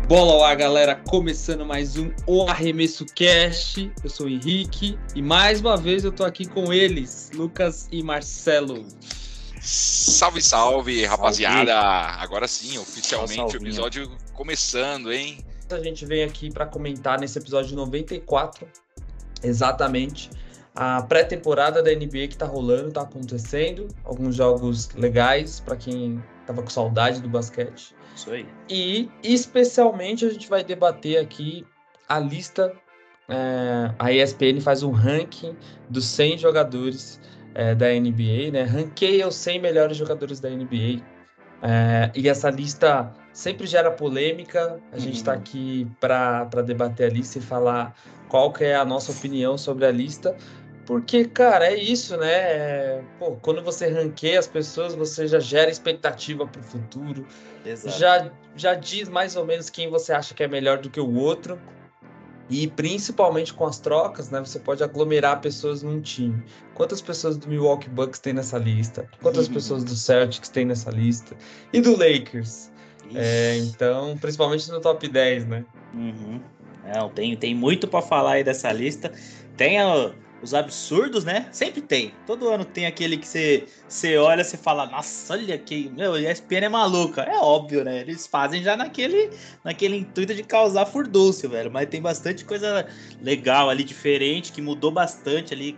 Bola ao ar, galera, começando mais um O Arremesso Cast. Eu sou o Henrique e mais uma vez eu tô aqui com eles, Lucas e Marcelo. Salve, salve, rapaziada! Agora sim, oficialmente o episódio começando, hein? A gente vem aqui para comentar nesse episódio 94, exatamente, a pré-temporada da NBA que tá rolando, tá acontecendo. Alguns jogos legais para quem tava com saudade do basquete. Isso aí. E especialmente a gente vai debater aqui a lista. A ESPN faz um ranking dos 100 jogadores da NBA, né? Ranqueia os 100 melhores jogadores da NBA. E essa lista sempre gera polêmica. A gente está aqui para debater a lista e falar qual que é a nossa opinião sobre a lista. Porque, cara, é isso, né? Quando você ranqueia as pessoas, você já gera expectativa para o futuro. Exato. Já diz mais ou menos quem você acha que é melhor do que o outro. E principalmente com as trocas, né? Você pode aglomerar pessoas num time. Quantas pessoas do Milwaukee Bucks tem nessa lista? Quantas pessoas do Celtics tem nessa lista? E do Lakers? Então, principalmente no top 10, né? Não, tem muito para falar aí dessa lista. Tem os absurdos, né? Sempre tem. Todo ano tem aquele que você olha e fala, nossa, olha que... Meu, a ESPN é maluca. É óbvio, né? Eles fazem já naquele intuito de causar furdúncio, velho. Mas tem bastante coisa legal ali, diferente, que mudou bastante ali.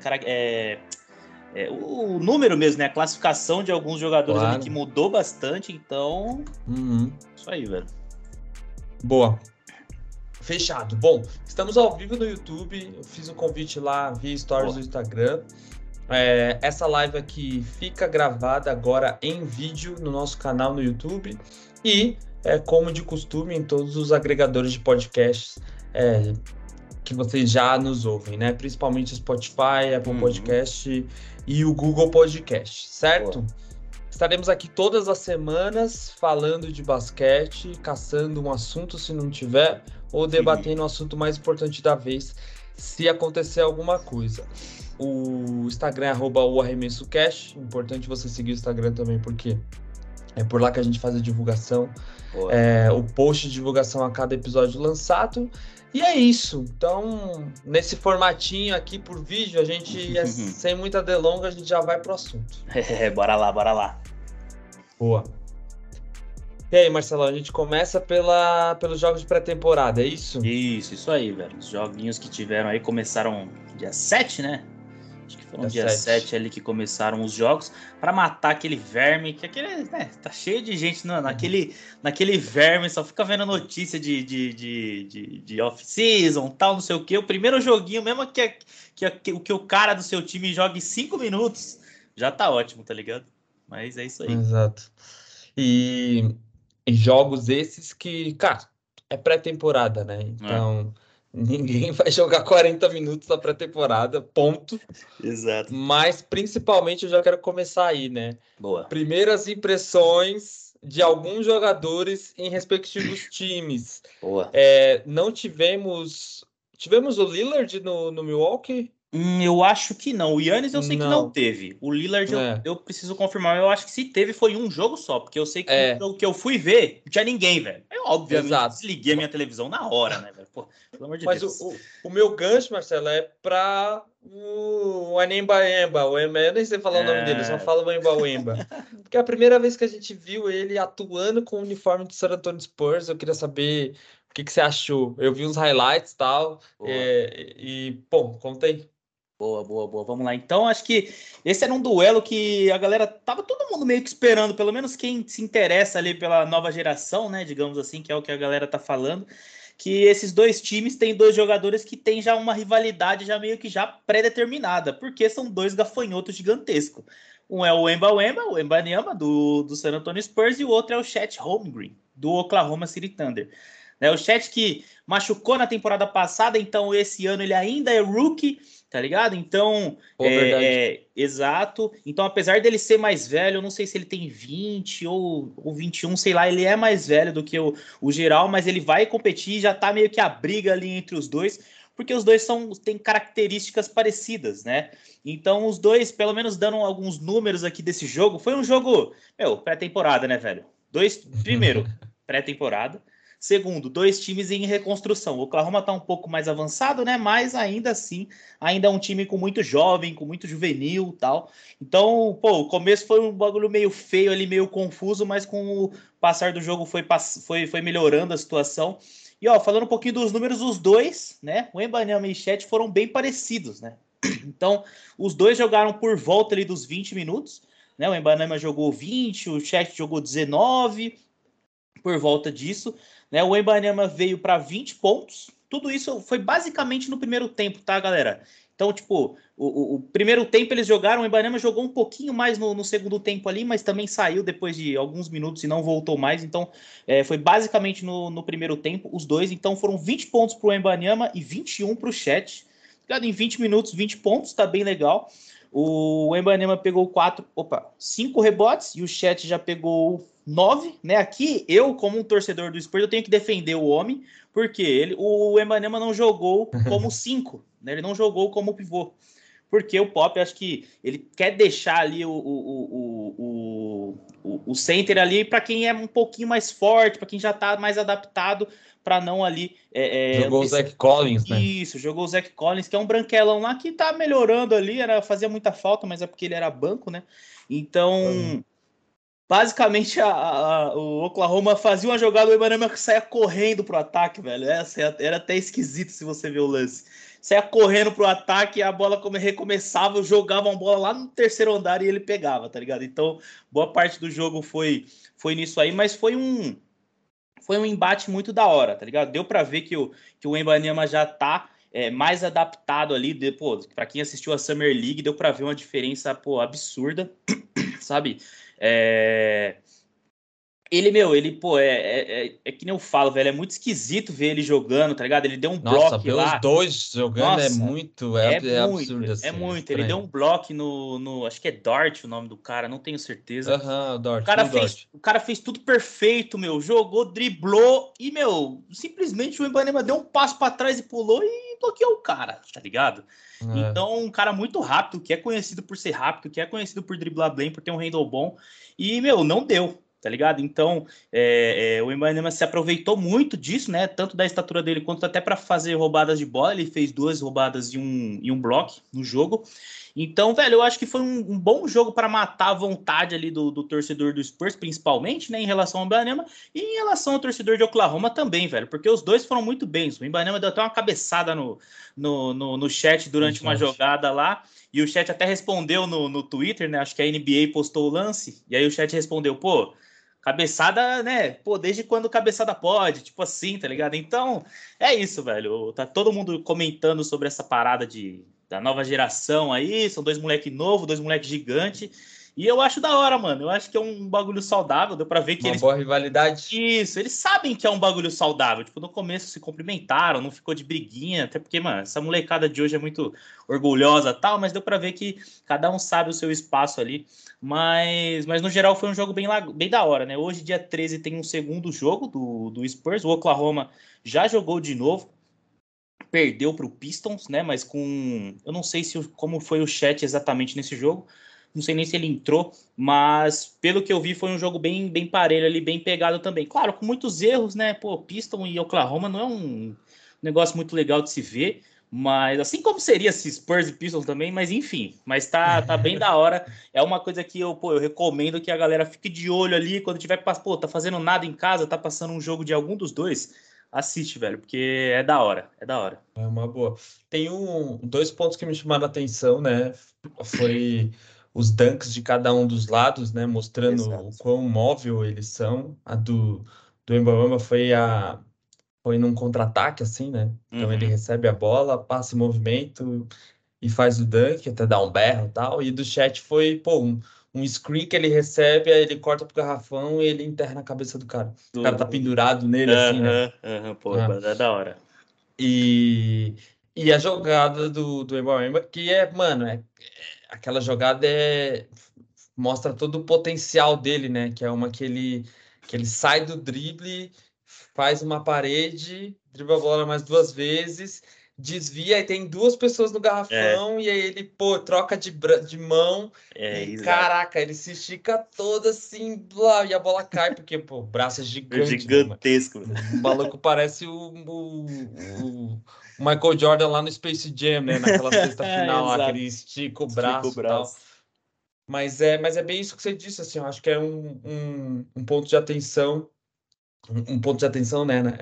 O número mesmo, né? A classificação de alguns jogadores ali que mudou bastante. Então, Isso aí, velho. Boa. Fechado. Bom, estamos ao vivo no YouTube. Eu fiz o convite lá via stories do Instagram. Essa live aqui fica gravada agora em vídeo no nosso canal no YouTube. E, como de costume, em todos os agregadores de podcasts que vocês já nos ouvem, né? Principalmente o Spotify, Apple Podcast e o Google Podcast, certo? Estaremos aqui todas as semanas falando de basquete, caçando um assunto se não tiver, ou debatendo o assunto mais importante da vez, se acontecer alguma coisa. O Instagram é @oarremessocast. Importante você seguir o Instagram também, porque é por lá que a gente faz a divulgação, o post de divulgação a cada episódio lançado. E é isso. Então, nesse formatinho aqui por vídeo, a gente, sem muita delonga, a gente já vai pro assunto. Bora lá. Boa. E aí, Marcelo, a gente começa pelos jogos de pré-temporada, é isso? Isso aí, velho. Os joguinhos que tiveram aí começaram dia 7, né? Acho que foi no dia 7 ali que começaram os jogos, para matar aquele verme, que aquele, né, tá cheio de gente naquele verme, só fica vendo notícia de off-season, tal, não sei o que. O primeiro joguinho, mesmo que o cara do seu time jogue 5 minutos, já tá ótimo, tá ligado? Mas é isso aí. Exato. E jogos esses que, cara, é pré-temporada, né? Então, ninguém vai jogar 40 minutos na pré-temporada, ponto. Exato. Mas, principalmente, eu já quero começar aí, né? Boa. Primeiras impressões de alguns jogadores em respectivos times. Boa. Não tivemos... Tivemos o Lillard no Milwaukee? Eu acho que não. O Giannis eu sei que não teve. O Lillard eu preciso confirmar. Eu acho que se teve foi um jogo só. Porque eu sei que o que eu fui ver não tinha ninguém, velho. Eu obviamente desliguei a minha televisão na hora, né, velho? Pô, pelo amor de Deus. Mas o meu gancho, Marcelo, é pra o Anemba-Emba. Eu nem sei falar o nome dele, só falo o Emba-Emba. Porque é a primeira vez que a gente viu ele atuando com o uniforme do San Antonio Spurs. Eu queria saber o que você achou. Eu vi uns highlights e tal. Bom, conta aí. Boa. Vamos lá. Então, acho que esse era um duelo que a galera tava todo mundo meio que esperando, pelo menos quem se interessa ali pela nova geração, né? Digamos assim, que é o que a galera tá falando. Que esses dois times têm dois jogadores que têm já uma rivalidade já meio que já pré-determinada, porque são dois gafanhotos gigantescos. Um é o Wembanyama, do San Antonio Spurs, e o outro é o Chet Holmgren, do Oklahoma City Thunder. O Chet que machucou na temporada passada, então esse ano ele ainda é rookie, tá ligado? Então, exato. Então, apesar dele ser mais velho, eu não sei se ele tem 20 ou 21, sei lá, ele é mais velho do que o geral, mas ele vai competir, já tá meio que a briga ali entre os dois, porque os dois têm características parecidas, né? Então, os dois, pelo menos dando alguns números aqui desse jogo, foi um jogo, pré-temporada, né, velho? Primeiro, pré-temporada. Segundo, 2 times em reconstrução. O Oklahoma está um pouco mais avançado, né? Mas ainda assim, ainda é um time com muito jovem, com muito juvenil e tal. Então, pô, o começo foi um bagulho meio feio ali, meio confuso, mas com o passar do jogo foi melhorando a situação. E ó, falando um pouquinho dos números, os dois, né? O Wembanyama e o Chet foram bem parecidos, né? Então, os dois jogaram por volta ali dos 20 minutos, né? O Wembanyama jogou 20, o Chet jogou 19, por volta disso, né? O Wembanyama veio para 20 pontos. Tudo isso foi basicamente no primeiro tempo, tá, galera? Então, tipo, o primeiro tempo eles jogaram, o Wembanyama jogou um pouquinho mais no segundo tempo ali, mas também saiu depois de alguns minutos e não voltou mais. Então, foi basicamente no primeiro tempo, os dois. Então, foram 20 pontos pro Wembanyama e 21 pro Chet. Em 20 minutos, 20 pontos, tá bem legal. O Wembanyama pegou 5 rebotes e o Chet já pegou 9, né? Aqui, eu, como um torcedor do Spurs, eu tenho que defender o homem, porque o Wembanyama não jogou como 5, né? Ele não jogou como pivô. Porque o Pop, acho que ele quer deixar ali o center ali para quem é um pouquinho mais forte, para quem já está mais adaptado, para não ali... Jogou o Zach Collins, né? Isso, jogou o Zach Collins, que é um branquelão lá que tá melhorando ali, fazia muita falta, mas é porque ele era banco, né? Então... Basicamente, o Oklahoma fazia uma jogada, o Wembanyama saia correndo pro ataque, velho. Era até esquisito se você ver o lance. Saia correndo pro ataque, a bola recomeçava, jogava uma bola lá no terceiro andar e ele pegava, tá ligado? Então, boa parte do jogo foi nisso aí, mas foi um embate muito da hora, tá ligado? Deu pra ver que o Wembanyama já tá mais adaptado ali. Pra quem assistiu a Summer League, deu pra ver uma diferença, absurda, sabe? Ele, que nem eu falo, velho, é muito esquisito ver ele jogando, tá ligado? Ele deu um bloco ver lá. os dois jogando. Nossa, é muito absurdo, assim. É muito. Ele deu um bloco no acho que é Dort o nome do cara, não tenho certeza. Dort. O cara fez tudo perfeito, meu. Jogou, driblou e, meu, simplesmente o Wembanyama deu um passo para trás e pulou e bloqueou o cara, tá ligado? Então, um cara muito rápido, que é conhecido por ser rápido, que é conhecido por driblar bem, por ter um handle bom. E, meu, não deu, tá ligado? Então, o Wembanyama se aproveitou muito disso, né? Tanto da estatura dele, quanto até para fazer roubadas de bola. Ele fez 2 roubadas e um bloco no jogo. Então, velho, eu acho que foi um bom jogo para matar a vontade ali do torcedor do Spurs, principalmente, né? Em relação ao Wembanyama e em relação ao torcedor de Oklahoma também, velho. Porque os dois foram muito bem. O Wembanyama deu até uma cabeçada no chat durante uma jogada lá. E o chat até respondeu no Twitter, né? Acho que a NBA postou o lance. E aí o chat respondeu, cabeçada, né? Desde quando cabeçada pode? Tipo assim, tá ligado? Então, é isso, velho. Tá todo mundo comentando sobre essa parada da nova geração aí. São 2 moleques novos, 2 moleques gigantes. E eu acho da hora, mano. Eu acho que é um bagulho saudável. Deu pra ver que boa rivalidade. Isso, eles sabem que é um bagulho saudável. Tipo, no começo se cumprimentaram, não ficou de briguinha. Até porque, mano, essa molecada de hoje é muito orgulhosa e tal. Mas deu pra ver que cada um sabe o seu espaço ali. Mas no geral foi um jogo bem da hora, né? Hoje, dia 13, tem um segundo jogo do Spurs. O Oklahoma já jogou de novo. Perdeu para o Pistons, né? Mas eu não sei como foi o chat exatamente nesse jogo. Não sei nem se ele entrou, mas pelo que eu vi foi um jogo bem parelho ali, bem pegado também. Claro, com muitos erros, né? Piston e Oklahoma não é um negócio muito legal de se ver, mas assim como seria se Spurs e Pistons também, mas enfim, mas tá bem da hora. É uma coisa que eu recomendo que a galera fique de olho ali quando tiver, tá fazendo nada em casa, tá passando um jogo de algum dos dois, assiste, velho, porque é da hora, é da hora. É uma boa. Tem 2 pontos que me chamaram a atenção, né? Foi os dunks de cada um dos lados, né? Mostrando o quão móvel eles são. A do Wembanyama foi num contra-ataque, assim, né? Então ele recebe a bola, passa em movimento e faz o dunk, até dá um berro e tal. E do Chet foi, um screen que ele recebe, aí ele corta pro garrafão e ele enterra na cabeça do cara. O cara tá pendurado nele, assim, né? É da hora. E a jogada do Wembanyama, que mano, aquela jogada mostra todo o potencial dele, né? Que é uma que ele sai do drible, faz uma parede, dribla a bola mais 2 vezes, desvia e tem duas pessoas no garrafão, e aí ele, pô, troca de mão, e exato. caraca, ele se estica todo assim, blá, e a bola cai, porque, pô, o braço é gigante, gigantesco. Né, o maluco parece o Michael Jordan lá no Space Jam, né, naquela sexta final lá, que ele estica o braço e tal. Mas é bem isso que você disse, assim, eu acho que é um ponto de atenção, um ponto de atenção, né, é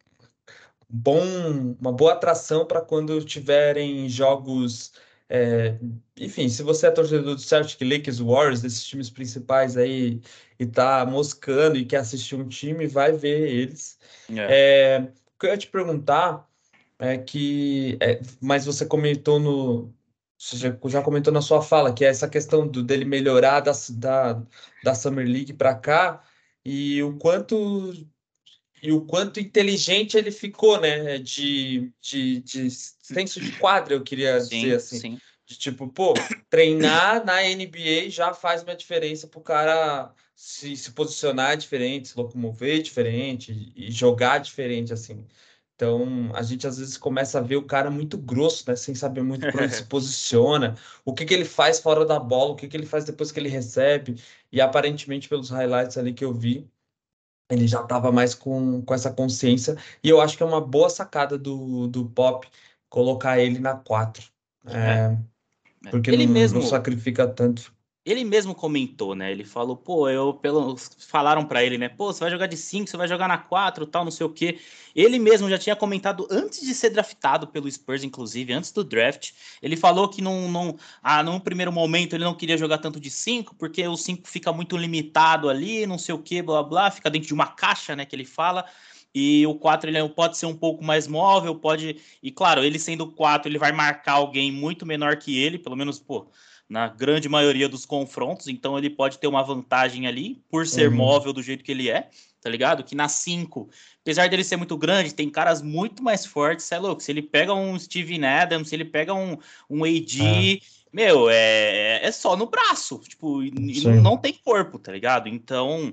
uma boa atração para quando tiverem jogos. Enfim, se você é torcedor do Celtic, Lakers, Warriors, desses times principais aí, e tá moscando e quer assistir um time, vai ver eles. O que eu ia te perguntar é que. Mas você comentou no. Você já comentou na sua fala, que é essa questão dele melhorar da Summer League para cá, e o quanto inteligente ele ficou, né? De senso de quadra, eu queria dizer assim. Sim. De tipo, pô, treinar na NBA já faz uma diferença pro cara se posicionar diferente, se locomover diferente e jogar diferente, assim. Então, a gente às vezes começa a ver o cara muito grosso, né? Sem saber muito para onde se posiciona, o que ele faz fora da bola, o que ele faz depois que ele recebe. E aparentemente, pelos highlights ali que eu vi, ele já estava mais com essa consciência, e eu acho que é uma boa sacada do Pop colocar ele na 4, porque Ele não mesmo, sacrifica tanto. ele mesmo comentou, né? Ele falou, pô, falaram pra ele, né? Pô, você vai jogar de 5, você vai jogar na 4, tal, não sei o quê. Ele mesmo já tinha comentado antes de ser draftado pelo Spurs, inclusive, antes do draft. Ele falou que num primeiro momento ele não queria jogar tanto de 5, porque o 5 fica muito limitado ali, não sei o quê, blá blá, fica dentro de uma caixa, né, que ele fala. E o 4 ele pode ser um pouco mais móvel, pode. E claro, ele sendo o 4, ele vai marcar alguém muito menor que ele, pelo menos, pô, na grande maioria dos confrontos, então ele pode ter uma vantagem ali, por ser móvel do jeito que ele é, tá ligado? Que na 5, apesar dele ser muito grande, tem caras muito mais fortes, é louco. Se ele pega um Steven Adams, se ele pega um AD, meu, é só no braço, tipo, e não tem corpo, tá ligado? Então,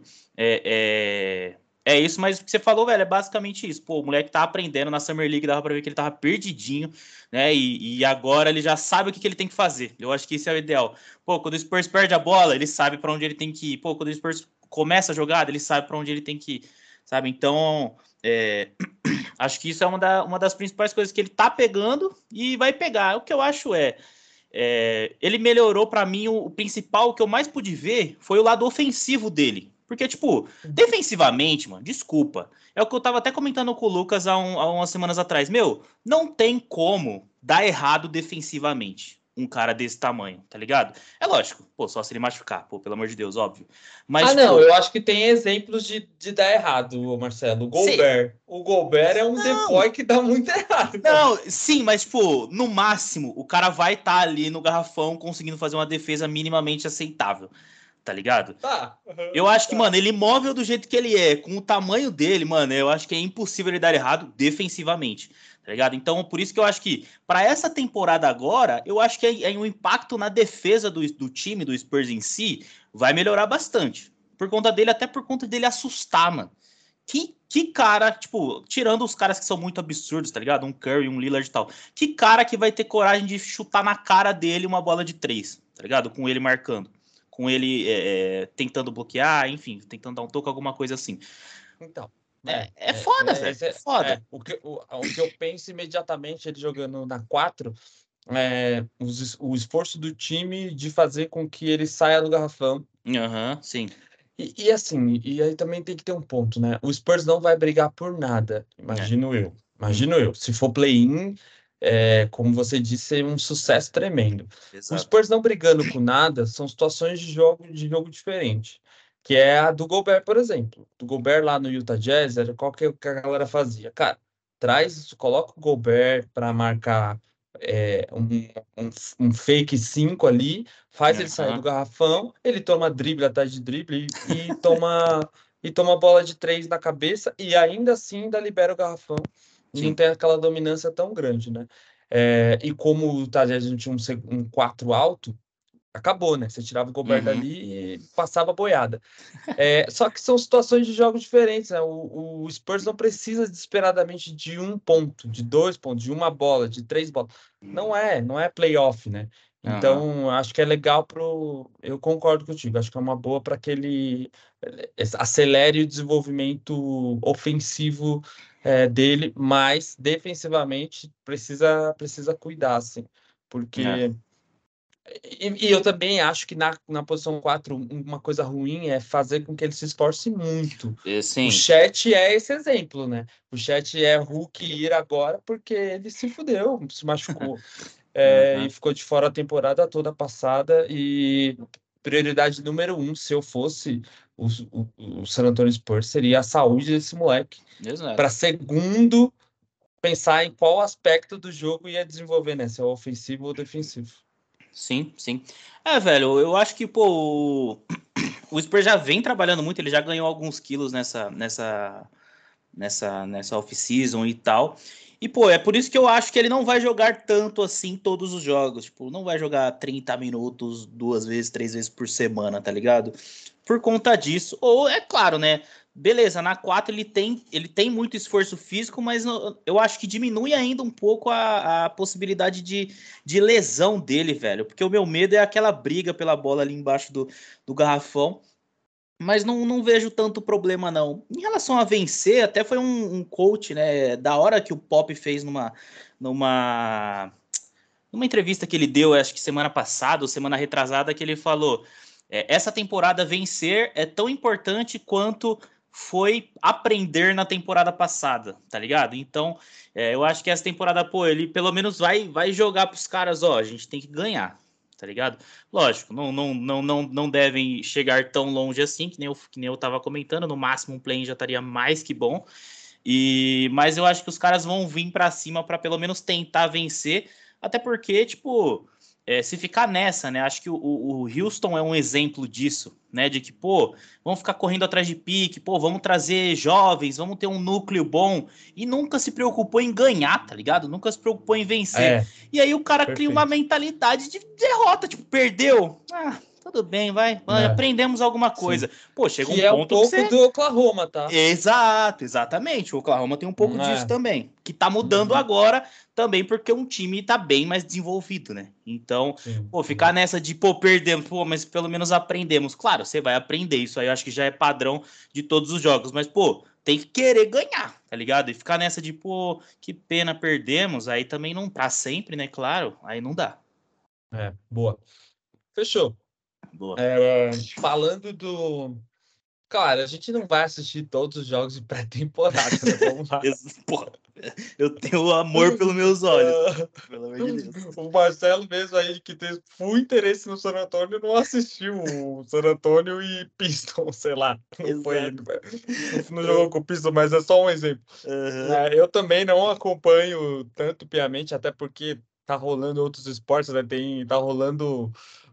é isso, mas o que você falou, velho, é basicamente isso. Pô, o moleque tá aprendendo na Summer League, dava pra ver que ele tava perdidinho, né? E agora ele já sabe o que ele tem que fazer. Eu acho que isso é o ideal. Pô, quando o Spurs perde a bola, ele sabe pra onde ele tem que ir. Pô, quando o Spurs começa a jogada, ele sabe pra onde ele tem que ir, sabe? Então, acho que isso é uma das principais coisas que ele tá pegando e vai pegar. O que eu acho ele melhorou pra mim, o principal, o que eu mais pude ver foi o lado ofensivo dele. Porque, tipo, defensivamente, mano, desculpa. É o que eu tava até comentando com o Lucas há umas semanas atrás. Meu, não tem como dar errado defensivamente um cara desse tamanho, tá ligado? É lógico, pô, só se ele machucar, pô, pelo amor de Deus, óbvio. Mas, tipo, não, eu acho que tem exemplos de dar errado, Marcelo. O Gobert. Sim. O Gobert é um decoy que dá muito errado. Não, sim, mas, tipo, no máximo, o cara vai estar ali no garrafão conseguindo fazer uma defesa minimamente aceitável. Tá ligado? Tá. Eu acho que, mano, ele móvel do jeito que ele é, com o tamanho dele, mano, eu acho que é impossível ele dar errado defensivamente, tá ligado? Então, por isso que eu acho que, para essa temporada agora, eu acho que o impacto na defesa do time, do Spurs em si, vai melhorar bastante. Por conta dele, até por conta dele assustar, mano. Que cara, tipo, tirando os caras que são muito absurdos, tá ligado? Um Curry, um Lillard e tal. Que cara que vai ter coragem de chutar na cara dele uma bola de 3, tá ligado? Com ele marcando. Com ele tentando bloquear, enfim, tentando dar um toque, alguma coisa assim. Então, é foda, velho. É foda. O que eu penso imediatamente, ele jogando na 4, o esforço do time de fazer com que ele saia do garrafão. Sim. E assim, e aí também tem que ter um ponto, né? O Spurs não vai brigar por nada, imagino eu. Imagino eu. Se for play-in, como você disse, é um sucesso tremendo. Exato. O Spurs não brigando com nada são situações de jogo diferente. Que é a do Gobert, por exemplo. Do Gobert lá no Utah Jazz, era qual que a galera fazia? Cara, coloca o Gobert para marcar um fake 5 ali, faz ele sair do garrafão, ele toma drible atrás de drible e toma bola de 3 na cabeça, e ainda assim ainda libera o garrafão. E não tem aquela dominância tão grande, né? E como o Utah Jazz não tinha um 4 alto, acabou, né? Você tirava o Gobert Uhum. dali e passava a boiada. Só que são situações de jogos diferentes, né? O Spurs não precisa desesperadamente de 1 ponto, de 2 pontos, de uma bola, de 3 bolas. Não é playoff, né? Aham. Então, acho que é legal pro. Eu concordo contigo, acho que é uma boa para que ele acelere o desenvolvimento ofensivo dele, mas defensivamente precisa cuidar, assim, É. porque. E eu também acho que na posição 4 uma coisa ruim é fazer com que ele se esforce muito. O Sim. Chet é esse exemplo, né? O Chet é Hulk ir agora porque ele se fudeu, se machucou, e Aham. ficou de fora a temporada toda passada. E prioridade número 1, se eu fosse o San Antonio Spurs, seria a saúde desse moleque. Para Exato. segundo, pensar em qual aspecto do jogo ia desenvolver, né? Se é ofensivo ou defensivo. Sim, sim. Velho, eu acho que, pô, o Spurs já vem trabalhando muito, ele já ganhou alguns quilos nessa off-season e tal. E, pô, é por isso que eu acho que ele não vai jogar tanto assim todos os jogos. Tipo, não vai jogar 30 minutos 2 vezes, 3 vezes por semana, tá ligado? Por conta disso. Ou, é claro, né? Beleza, na 4 ele tem muito esforço físico, mas eu acho que diminui ainda um pouco a possibilidade de lesão dele, velho. Porque o meu medo é aquela briga pela bola ali embaixo do garrafão. Mas não vejo tanto problema, não. Em relação a vencer, até foi um coach, né? Da hora que o Pop fez numa, numa entrevista que ele deu, acho que semana passada ou semana retrasada, que ele falou: essa temporada vencer é tão importante quanto foi aprender na temporada passada, tá ligado? Então, eu acho que essa temporada, pô, ele pelo menos vai jogar pros caras, ó, a gente tem que ganhar, tá ligado? Lógico, não devem chegar tão longe assim, que nem eu tava comentando, no máximo um play já estaria mais que bom. Mas eu acho que os caras vão vir para cima para pelo menos tentar vencer, até porque, tipo, se ficar nessa, né? Acho que o Houston é um exemplo disso, né? De que, pô, vamos ficar correndo atrás de pique, pô, vamos trazer jovens, vamos ter um núcleo bom, e nunca se preocupou em ganhar, tá ligado? Nunca se preocupou em vencer. E aí o cara cria uma Perfeito. mentalidade de derrota, tipo, perdeu. Tudo bem, vai, aprendemos alguma Sim. coisa. Pô, chega um Que é um ponto que pouco você do Oklahoma, tá? Exato, exatamente. O Oklahoma tem um pouco disso É. também, que tá mudando Uhum. agora também porque um time tá bem mais desenvolvido, né? Então, Sim, pô, sim. ficar nessa de, pô, perdemos, pô, mas pelo menos aprendemos. Claro, você vai aprender, isso aí eu acho que já é padrão de todos os jogos, mas, pô, tem que querer ganhar, tá ligado? E ficar nessa de, pô, que pena perdemos, aí também não tá sempre, né? Claro, aí não dá. Boa. Fechou. Boa. Falando do. Cara, a gente não vai assistir todos os jogos de pré-temporada, né? Vamos lá. Porra, eu tenho amor pelos meus olhos, pelo amor de Deus. O Marcelo mesmo aí, que tem full interesse no San Antonio, não assistiu o San Antonio e Pistons, sei lá. Não foi, Exato. não jogou com o Pistons, mas é só um exemplo. Uhum. Eu também não acompanho tanto piamente, até porque tá rolando outros esportes, né? Tá rolando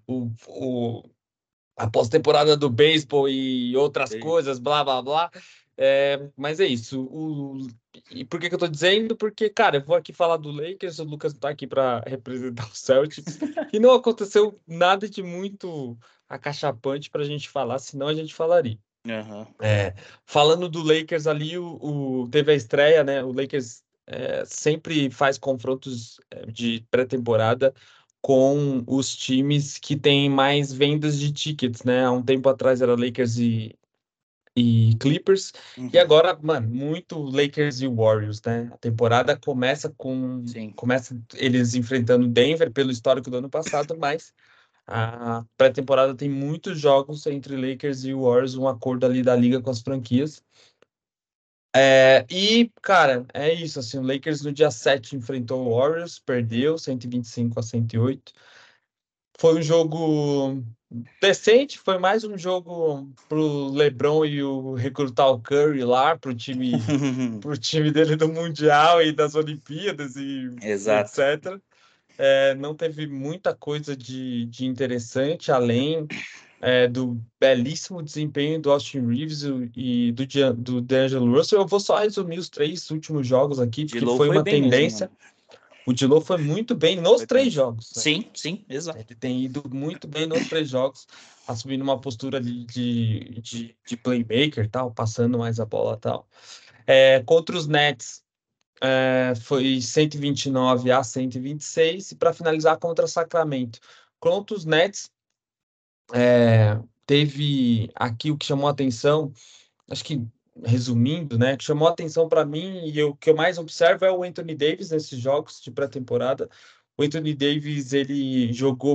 o, a pós-temporada do beisebol e outras coisas, blá, blá, blá. Mas é isso. E por que que eu tô dizendo? Porque, cara, eu vou aqui falar do Lakers, o Lucas tá aqui para representar o Celtics, e não aconteceu nada de muito acachapante pra gente falar, senão a gente falaria. Uhum. Falando do Lakers ali, teve a estreia, né? O Lakers sempre faz confrontos de pré-temporada com os times que têm mais vendas de tickets, né? Há um tempo atrás era Lakers e Clippers, e Uhum. agora, mano, muito Lakers e Warriors, né? A temporada Sim. começa eles enfrentando Denver pelo histórico do ano passado, mas a pré-temporada tem muitos jogos entre Lakers e Warriors, um acordo ali da liga com as franquias. Cara, é isso, assim, o Lakers no dia 7 enfrentou o Warriors, perdeu 125-108. Foi um jogo decente, foi mais um jogo pro LeBron e o recrutar o Curry lá pro time dele do Mundial e das Olimpíadas e Exato. etc. Não teve muita coisa de interessante, além do belíssimo desempenho do Austin Reeves e do D'Angelo Russell. Eu vou só resumir os 3 últimos jogos aqui, De porque low foi foi uma bem mesmo, tendência. mano. O D'Lo foi muito bem nos 3 jogos, né? Sim, exato. Ele tem ido muito bem nos 3 jogos, assumindo uma postura de playmaker, tal, passando mais a bola, tal. Contra os Nets, foi 129-126, e para finalizar contra Sacramento. Contra os Nets, teve aqui o que chamou a atenção, acho que resumindo, né, que chamou a atenção para mim e o que eu mais observo é o Anthony Davis nesses jogos de pré-temporada. O Anthony Davis, ele jogou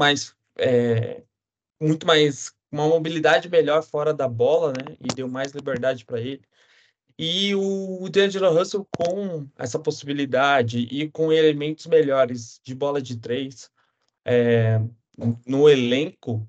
muito mais, uma mobilidade melhor fora da bola, né, e deu mais liberdade para ele. E o D'Angelo Russell, com essa possibilidade e com elementos melhores de bola de três no elenco,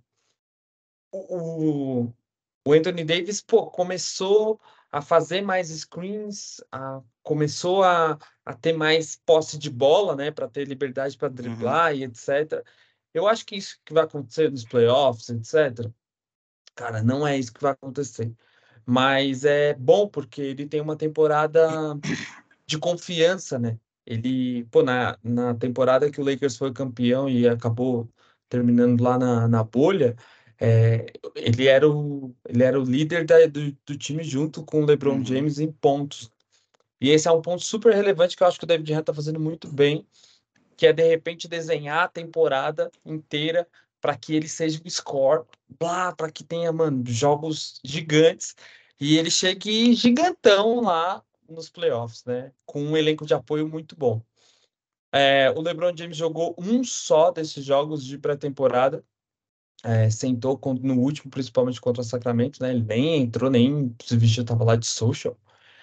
o, o Anthony Davis, começou a fazer mais screens, começou a ter mais posse de bola, né, para ter liberdade para driblar e etc. Eu acho que isso que vai acontecer nos playoffs, etc. Cara, não é isso que vai acontecer. Mas é bom porque ele tem uma temporada de confiança, né? Ele, na temporada que o Lakers foi campeão e acabou terminando lá na bolha, ele era o líder do time junto com o LeBron James em pontos. E esse é um ponto super relevante que eu acho que o David Dejan está fazendo muito bem, que é de repente desenhar a temporada inteira para que ele seja um score, para que tenha, mano, jogos gigantes e ele chegue gigantão lá nos playoffs, né? Com um elenco de apoio muito bom. O LeBron James jogou um só desses jogos de pré-temporada, sentou no último, principalmente contra o Sacramento, né? Ele nem entrou, nem se vestiu, estava lá de social.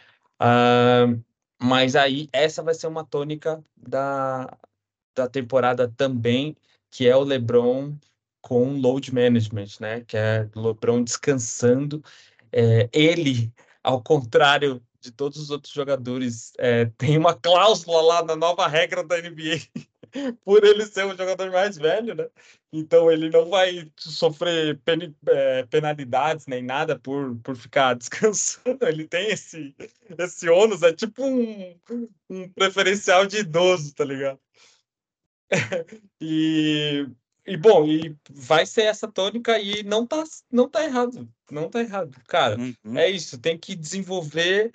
Mas aí, essa vai ser uma tônica da temporada também, que é o LeBron com load management, né? Que é o LeBron descansando. Ele, ao contrário de todos os outros jogadores, tem uma cláusula lá na nova regra da NBA, por ele ser o jogador mais velho, né? Então ele não vai sofrer penalidades nem nada por ficar descansando. Ele tem esse ônus, é tipo um preferencial de idoso, tá ligado? E vai ser essa tônica e não tá errado. Não tá errado. Cara, é isso. Tem que desenvolver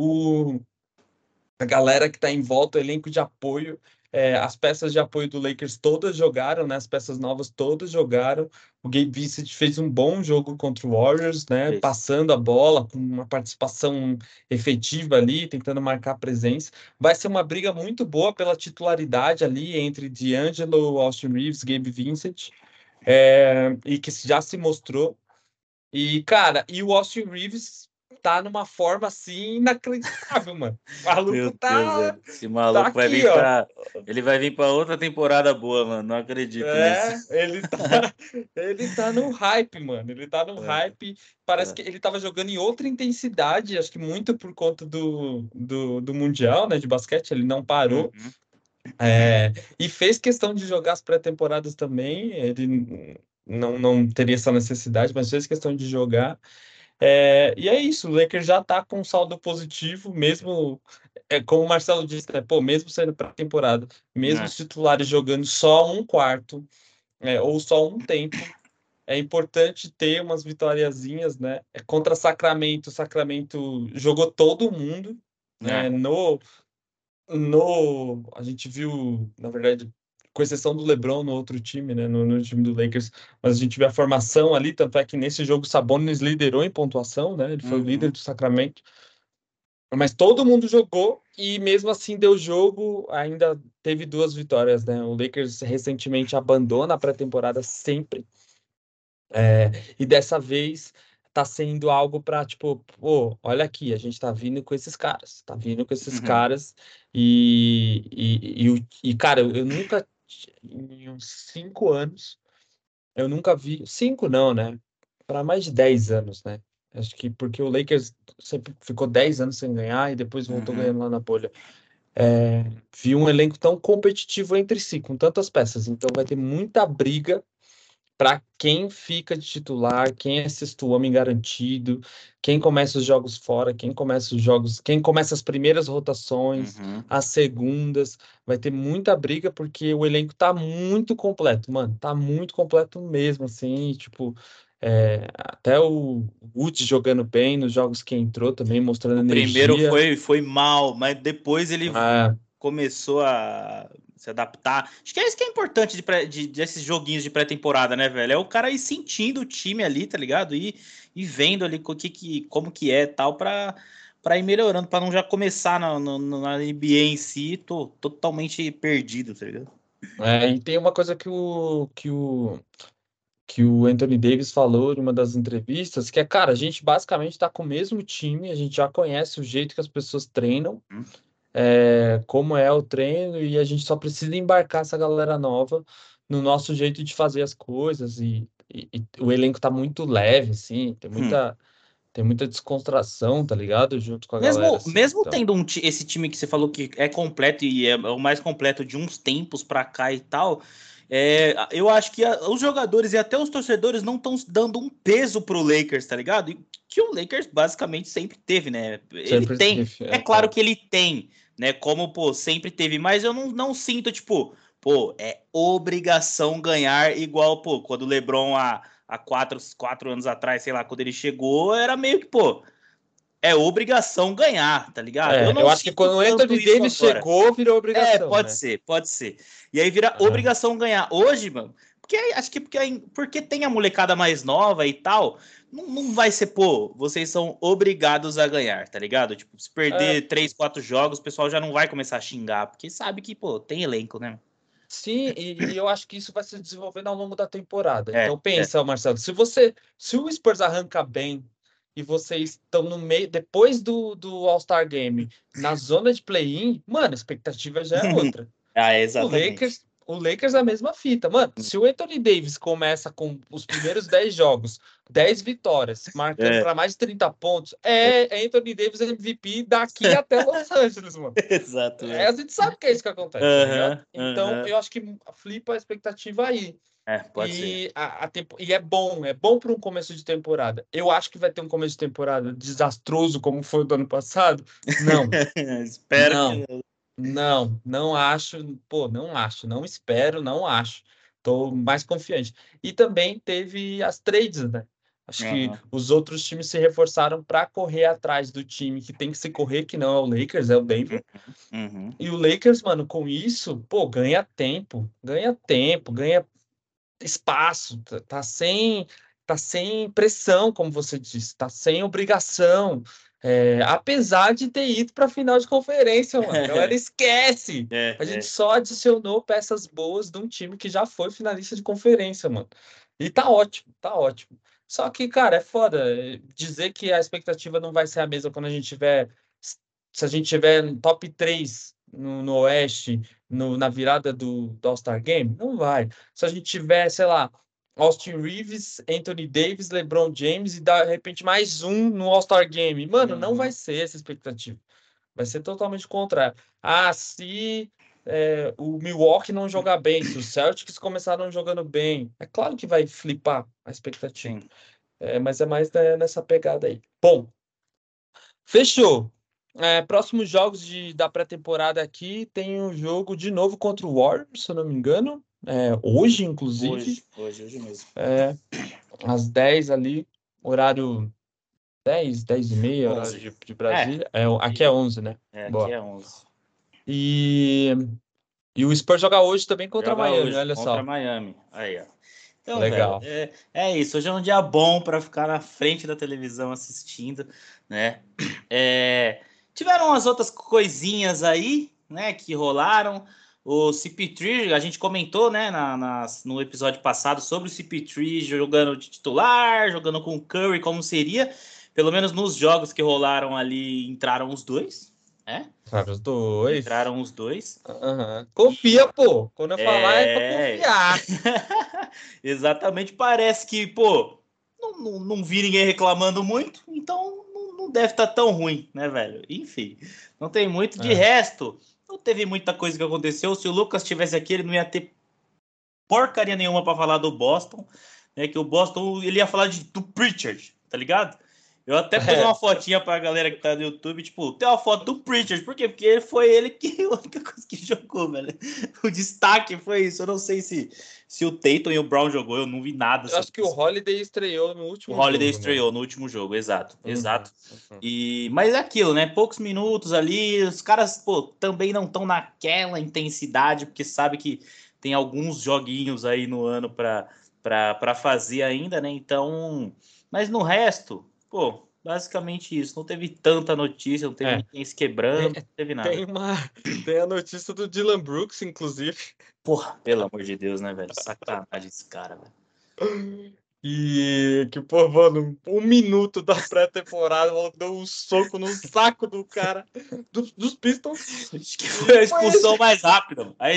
a galera que tá em volta, o elenco de apoio. As peças de apoio do Lakers todas jogaram, né? As peças novas todas jogaram. O Gabe Vincent fez um bom jogo contra o Warriors, né? Passando a bola, com uma participação efetiva ali, tentando marcar presença. Vai ser uma briga muito boa pela titularidade ali entre D'Angelo, Austin Reeves, Gabe Vincent, e que já se mostrou. E, cara, o Austin Reeves tá numa forma assim inacreditável, mano. O maluco Meu tá, Deus, esse maluco tá vai aqui, vir ó. Ele vai vir para outra temporada boa, mano. Não acredito nisso. Ele tá no hype, mano. Ele tá no hype. Parece que ele tava jogando em outra intensidade, acho que muito por conta do Mundial, né, de basquete. Ele não parou. E fez questão de jogar as pré-temporadas também. Ele não teria essa necessidade, mas fez questão de jogar. E é isso, o Lakers já tá com um saldo positivo, mesmo, como o Marcelo disse, né, mesmo sendo pré-temporada, mesmo os titulares jogando só um quarto, ou só um tempo, é importante ter umas vitoriazinhas, né? Contra Sacramento jogou todo mundo, né? A gente viu, na verdade, com exceção do LeBron no outro time, né, no time do Lakers, mas a gente vê a formação ali, tanto é que nesse jogo o Sabonis liderou em pontuação, né, ele foi o líder do Sacramento, mas todo mundo jogou e mesmo assim deu jogo, ainda teve 2 vitórias, né, o Lakers recentemente abandona a pré-temporada sempre, e dessa vez tá sendo algo para tipo, pô, olha aqui, a gente tá vindo com esses caras, cara, eu nunca, em uns 5 anos, eu nunca vi, 5 não, né? Para mais de 10 anos, né? Acho que porque o Lakers sempre ficou 10 anos sem ganhar e depois voltou ganhando lá na bolha. Vi um elenco tão competitivo entre si, com tantas peças, então vai ter muita briga para quem fica de titular, quem é sexto homem garantido, quem começa os jogos fora, quem começa os jogos, quem começa as primeiras rotações, as segundas, vai ter muita briga porque o elenco tá muito completo, mano, tá muito completo mesmo, assim, tipo, até o Woods jogando bem nos jogos que entrou também, mostrando O primeiro energia. foi mal, mas depois ele Ah, começou a se adaptar. Acho que é isso que é importante desses joguinhos de pré-temporada, né, velho? É o cara ir sentindo o time ali, tá ligado? E vendo ali como que é tal, pra ir melhorando, pra não já começar na NBA em si, tô totalmente perdido, tá ligado? e tem uma coisa que o Anthony Davis falou em uma das entrevistas, que é, cara, a gente basicamente está com o mesmo time, a gente já conhece o jeito que as pessoas treinam, como é o treino, e a gente só precisa embarcar essa galera nova no nosso jeito de fazer as coisas, e o elenco tá muito leve, assim, tem muita descontração, tá ligado? Junto com a galera, Mesmo, assim, mesmo então... tendo esse time que você falou que é completo e é o mais completo de uns tempos pra cá e tal, eu acho que os jogadores e até os torcedores não estão dando um peso pro Lakers, tá ligado? E que o Lakers basicamente sempre teve, né? Ele Sempre tem, teve, é claro que ele tem, né? Como, pô, sempre teve, mas eu não sinto, tipo, pô, é obrigação ganhar igual, pô, quando o LeBron há 4 anos atrás, sei lá, quando ele chegou, era meio que, pô. É obrigação ganhar, tá ligado? Eu não eu acho que sinto quando o tanto Anthony isso Davis agora. chegou, virou obrigação, Pode né? ser, pode ser. E aí vira Aham. obrigação ganhar. Hoje, mano, porque acho que porque tem a molecada mais nova e tal, não vai ser, pô, vocês são obrigados a ganhar, tá ligado? Tipo, se É, perder 3, 4 jogos, o pessoal já não vai começar a xingar, porque sabe que, pô, tem elenco, né? sim, e eu acho que isso vai se desenvolvendo ao longo da temporada. É, Então é. pensa, Marcelo, se o Spurs arranca bem e vocês estão no meio, depois do All-Star Game, na zona de play-in, mano, a expectativa já é outra. Ah, O exatamente. Lakers, o Lakers é a mesma fita. Mano, se o Anthony Davis começa com os primeiros 10 jogos, 10 vitórias, marcando É, para mais de 30 pontos, é Anthony Davis MVP daqui até Los Angeles, mano. exato, velho. A gente sabe que é isso que acontece, tá ligado? Aham, Então, aham. eu acho que flipa a expectativa aí. Pode ser. E é bom para um começo de temporada. Eu acho que vai ter um começo de temporada desastroso como foi o do ano passado. Não, Espero não, que. não acho. Pô, não acho, não espero, não acho. Tô mais confiante. E também teve as trades, né? Acho que Aham. os outros times se reforçaram para correr atrás do time que tem que se correr, que não é o Lakers, é o Denver. Uhum. E o Lakers, mano, com isso, pô, ganha tempo, ganha espaço, tá sem pressão, como você disse, tá sem obrigação. Apesar de ter ido para a final de conferência, mano. A galera esquece. A gente É. só adicionou peças boas de um time que já foi finalista de conferência, mano. E tá ótimo, tá ótimo. Só que, cara, é foda dizer que a expectativa não vai ser a mesma quando a gente tiver. Se a gente tiver no top 3 no Oeste, na virada do All-Star Game, não vai. Se a gente tiver, sei lá, Austin Reeves, Anthony Davis, LeBron James e de repente mais um no All-Star Game, mano, não vai Uhum. ser essa expectativa. Vai ser totalmente o contrário. Se o Milwaukee não jogar bem, se os Celtics começaram jogando bem, é claro que vai flipar a expectativa. Sim. Mas é mais nessa pegada aí. Bom, fechou. Próximos jogos da pré-temporada aqui tem um jogo de novo contra o Warriors, se eu não me engano. Hoje, inclusive, Hoje mesmo. às 10 ali, horário 10 e meia, horário 11. de Brasília. Aqui é 11, né? Aqui Boa. é 11. E, e o Spurs joga hoje também contra Joga Miami, hoje olha contra só. Miami. Aí, ó. Então, velho, Legal. é isso. Hoje é um dia bom para ficar na frente da televisão assistindo, né? Tiveram umas outras coisinhas aí, né, que rolaram. O CP3, a gente comentou, né, no episódio passado sobre o CP3 jogando de titular, jogando com o Curry, como seria. Pelo menos nos jogos que rolaram ali, entraram os dois, né? Para os dois. Entraram os dois. Aham. Confia, pô. Quando eu falar é pra É. confiar. Exatamente, parece que, pô, não vi ninguém reclamando muito, então não deve estar tão ruim, né, velho? Enfim, não tem muito. De É. resto, não teve muita coisa que aconteceu. Se o Lucas tivesse aqui, ele não ia ter porcaria nenhuma para falar do Boston, né? Que o Boston, ele ia falar do Pritchard, tá ligado? Eu até pus uma fotinha pra galera que tá no YouTube, tipo, tem uma foto do Pritchard, por quê? Porque foi ele que a única coisa que jogou, velho. O destaque foi isso. Eu não sei se o Tatum e o Brown jogou, eu não vi nada. Eu acho que o Holiday estreou no último jogo. O Holiday jogo, estreou no último jogo, exato. Mas é aquilo, né? Poucos minutos ali, os caras, pô, também não estão naquela intensidade, porque sabe que tem alguns joguinhos aí no ano pra fazer ainda, né? Então, mas no resto, pô, basicamente isso. Não teve tanta notícia, não teve ninguém se quebrando, não teve nada. Tem a notícia do Dylan Brooks, inclusive. Porra, pelo amor de Deus, né, velho? Sacanagem esse cara, velho. E que, pô, mano, 1 minuto da pré-temporada, deu um soco no saco do cara, dos Pistons. Acho que foi a expulsão mais rápida, a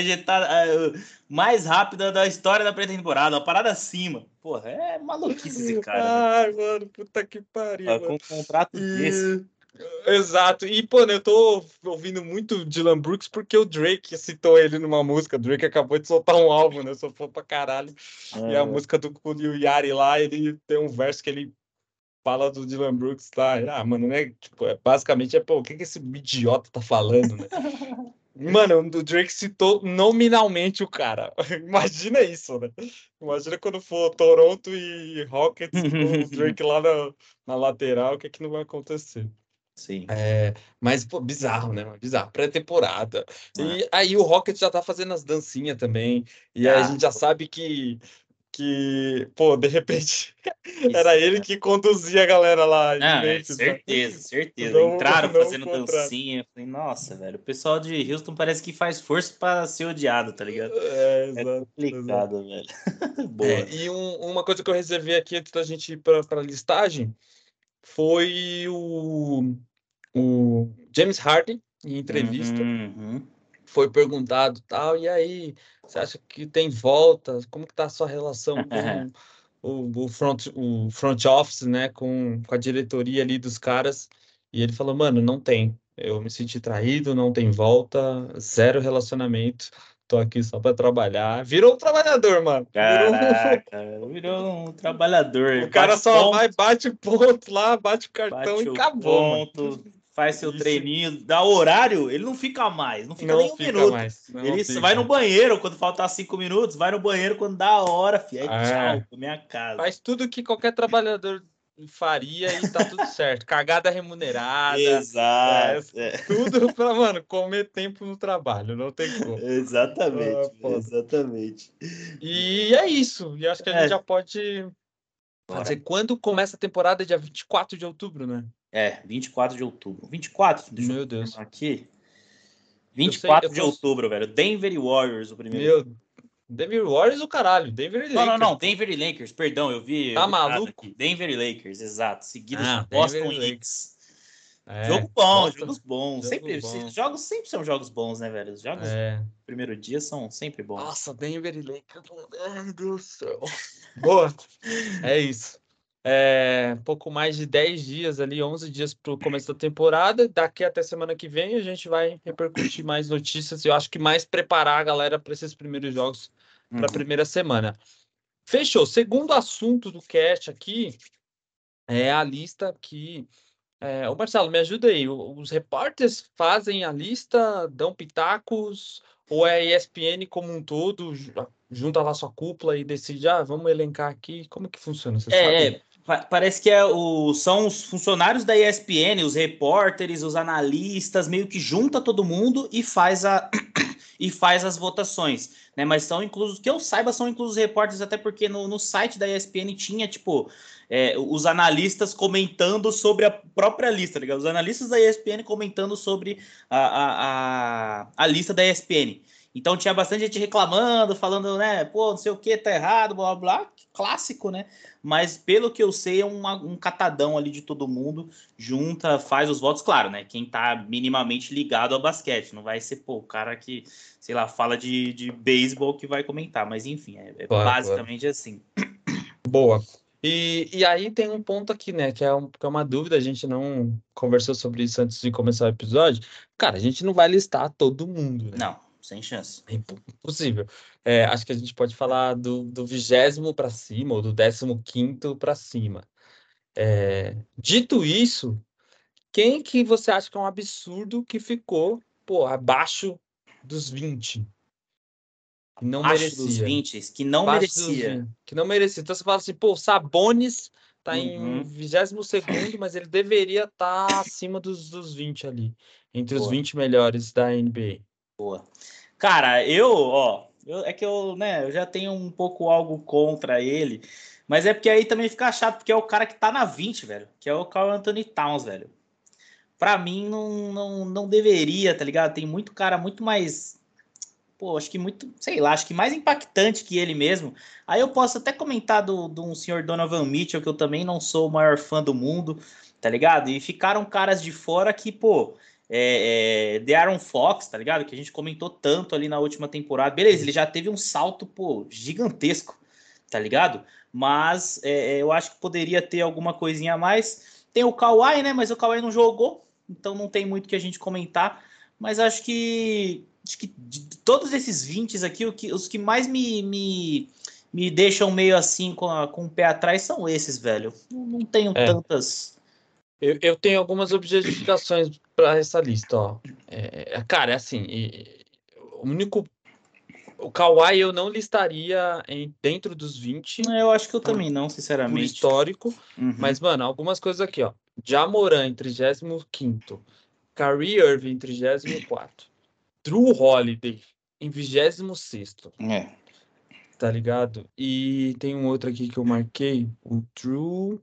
mais rápida da história da pré-temporada, uma parada acima. Porra, é maluquice esse cara. Ai, mano, puta que pariu. Com um contrato desse. Exato. E, pô, eu tô ouvindo muito Dylan Brooks porque o Drake citou ele numa música. O Drake acabou de soltar um álbum, né? Sou fã pra caralho. E a música do Yari lá, ele tem um verso que ele fala do Dylan Brooks lá. Ah, mano, né? Tipo, basicamente pô, o que esse idiota tá falando, né? Mano, o Drake citou nominalmente o cara. Imagina isso, né? Imagina quando for Toronto e Rockets com o Drake lá na lateral, o que não vai acontecer? Sim. Mas, pô, bizarro, né? Bizarro. Pré-temporada. E aí o Rockets já tá fazendo as dancinhas também. E aí a gente já sabe que pô, de repente, era ele que conduzia a galera lá. Certeza. Entraram fazendo dancinha. Eu falei, nossa, velho, o pessoal de Houston parece que faz força para ser odiado, tá ligado? Exato, complicado, velho. Boa. E uma coisa que eu reservei aqui antes da gente ir para listagem foi o James Harden, em entrevista. Foi perguntado tal, e aí, você acha que tem volta? Como que tá a sua relação com o front office, né? Com a diretoria ali dos caras? E ele falou, mano, não tem. Eu me senti traído, não tem volta, zero relacionamento. Tô aqui só para trabalhar. Virou um trabalhador, mano. Caraca, virou um trabalhador. O cara só vai, bate ponto lá, bate o cartão e acabou, mano. Faz seu treininho, dá horário, ele não fica mais, não fica nem um minuto. Ele vai no banheiro quando faltar 5 minutos, vai no banheiro quando dá a hora, filho. Aí tchau, pra minha casa. Faz tudo que qualquer trabalhador faria e tá tudo certo. Cagada remunerada. Exato. Tudo pra, mano, comer tempo no trabalho, não tem como. Exatamente. E é isso. E acho que a gente já pode fazer quando começa a temporada, dia 24 de outubro, né? 24 de outubro. 24? Deixa Meu Deus. Aqui. 24 de outubro, velho. Denver e Warriors, o primeiro. Denver Warriors o caralho. Denver e Lakers. Não. Denver e Lakers, perdão, eu vi. Tá maluco? Denver e Lakers, exato. Seguidos de Boston e Knicks. Jogo bom, jogos bons. Jogos sempre são jogos bons, né, velho? Os jogos do primeiro dia são sempre bons. Nossa, Denver e Lakers. Ai, Deus do céu. Boa. É isso. Pouco mais de 10 dias ali, 11 dias para o começo da temporada. Daqui até semana que vem a gente vai repercutir mais notícias. Eu acho que mais preparar a galera para esses primeiros jogos, para a primeira semana. Fechou. Segundo assunto do cast aqui é a lista que... Ô Marcelo, me ajuda aí. Os repórteres fazem a lista, dão pitacos, ou é a ESPN como um todo, junta lá sua cúpula e decide, vamos elencar aqui? Como que funciona? Você sabe? Parece que são os funcionários da ESPN, os repórteres, os analistas, meio que junta todo mundo e faz as votações, né? Mas são inclusos, que eu saiba, são inclusos repórteres, até porque no site da ESPN tinha, tipo, os analistas comentando sobre a própria lista, ligado? Os analistas da ESPN comentando sobre a lista da ESPN. Então tinha bastante gente reclamando, falando, né, pô, não sei o que, tá errado, blá, blá, blá, clássico, né? Mas pelo que eu sei, é um catadão ali de todo mundo, junta, faz os votos, claro, né? Quem tá minimamente ligado ao basquete, não vai ser, pô, o cara que, sei lá, fala de beisebol que vai comentar, mas enfim, basicamente assim. Boa. E aí tem um ponto aqui, né, que é uma dúvida, a gente não conversou sobre isso antes de começar o episódio. Cara, a gente não vai listar todo mundo, né? Não. sem chance. É impossível. Acho que a gente pode falar do 20º para cima, ou do 15º para cima. Dito isso, quem que você acha que é um absurdo que ficou, abaixo dos 20? Que não Abaixo dos merecia. 20, que não Abaixo dos merecia. 20, que não merecia. Então você fala assim, o Sabonis tá em Uhum. 22º, mas ele deveria estar acima dos 20 ali. Entre os Boa. 20 melhores da NBA. Cara, é que eu já tenho um pouco algo contra ele, mas é porque aí também fica chato, porque é o cara que tá na 20, velho, que é o Karl Anthony Towns, velho. Pra mim, não deveria, tá ligado? Tem muito cara muito mais, acho que muito, sei lá, acho que mais impactante que ele mesmo. Aí eu posso até comentar do um senhor Donovan Mitchell, que eu também não sou o maior fã do mundo, tá ligado? E ficaram caras de fora que, De'Aaron Fox, tá ligado? Que a gente comentou tanto ali na última temporada. Beleza, ele já teve um salto, gigantesco, tá ligado? Mas eu acho que poderia ter alguma coisinha a mais. Tem o Kawhi, né? Mas o Kawhi não jogou, então não tem muito que a gente comentar. Mas acho que de todos esses 20 aqui, os que mais me deixam meio assim com o pé atrás são esses, velho. Não tenho tantas. Eu tenho algumas objetificações para essa lista, ó. Cara, assim, o único. O Kawhi eu não listaria dentro dos 20 Eu acho que eu por, também não, por sinceramente. histórico, Uhum. mas, mano, algumas coisas aqui, ó. Ja Morant em 35º, Kyrie Irving em 34º, Drew Holiday em 26º, tá ligado? E tem um outro aqui que eu marquei, o Drew.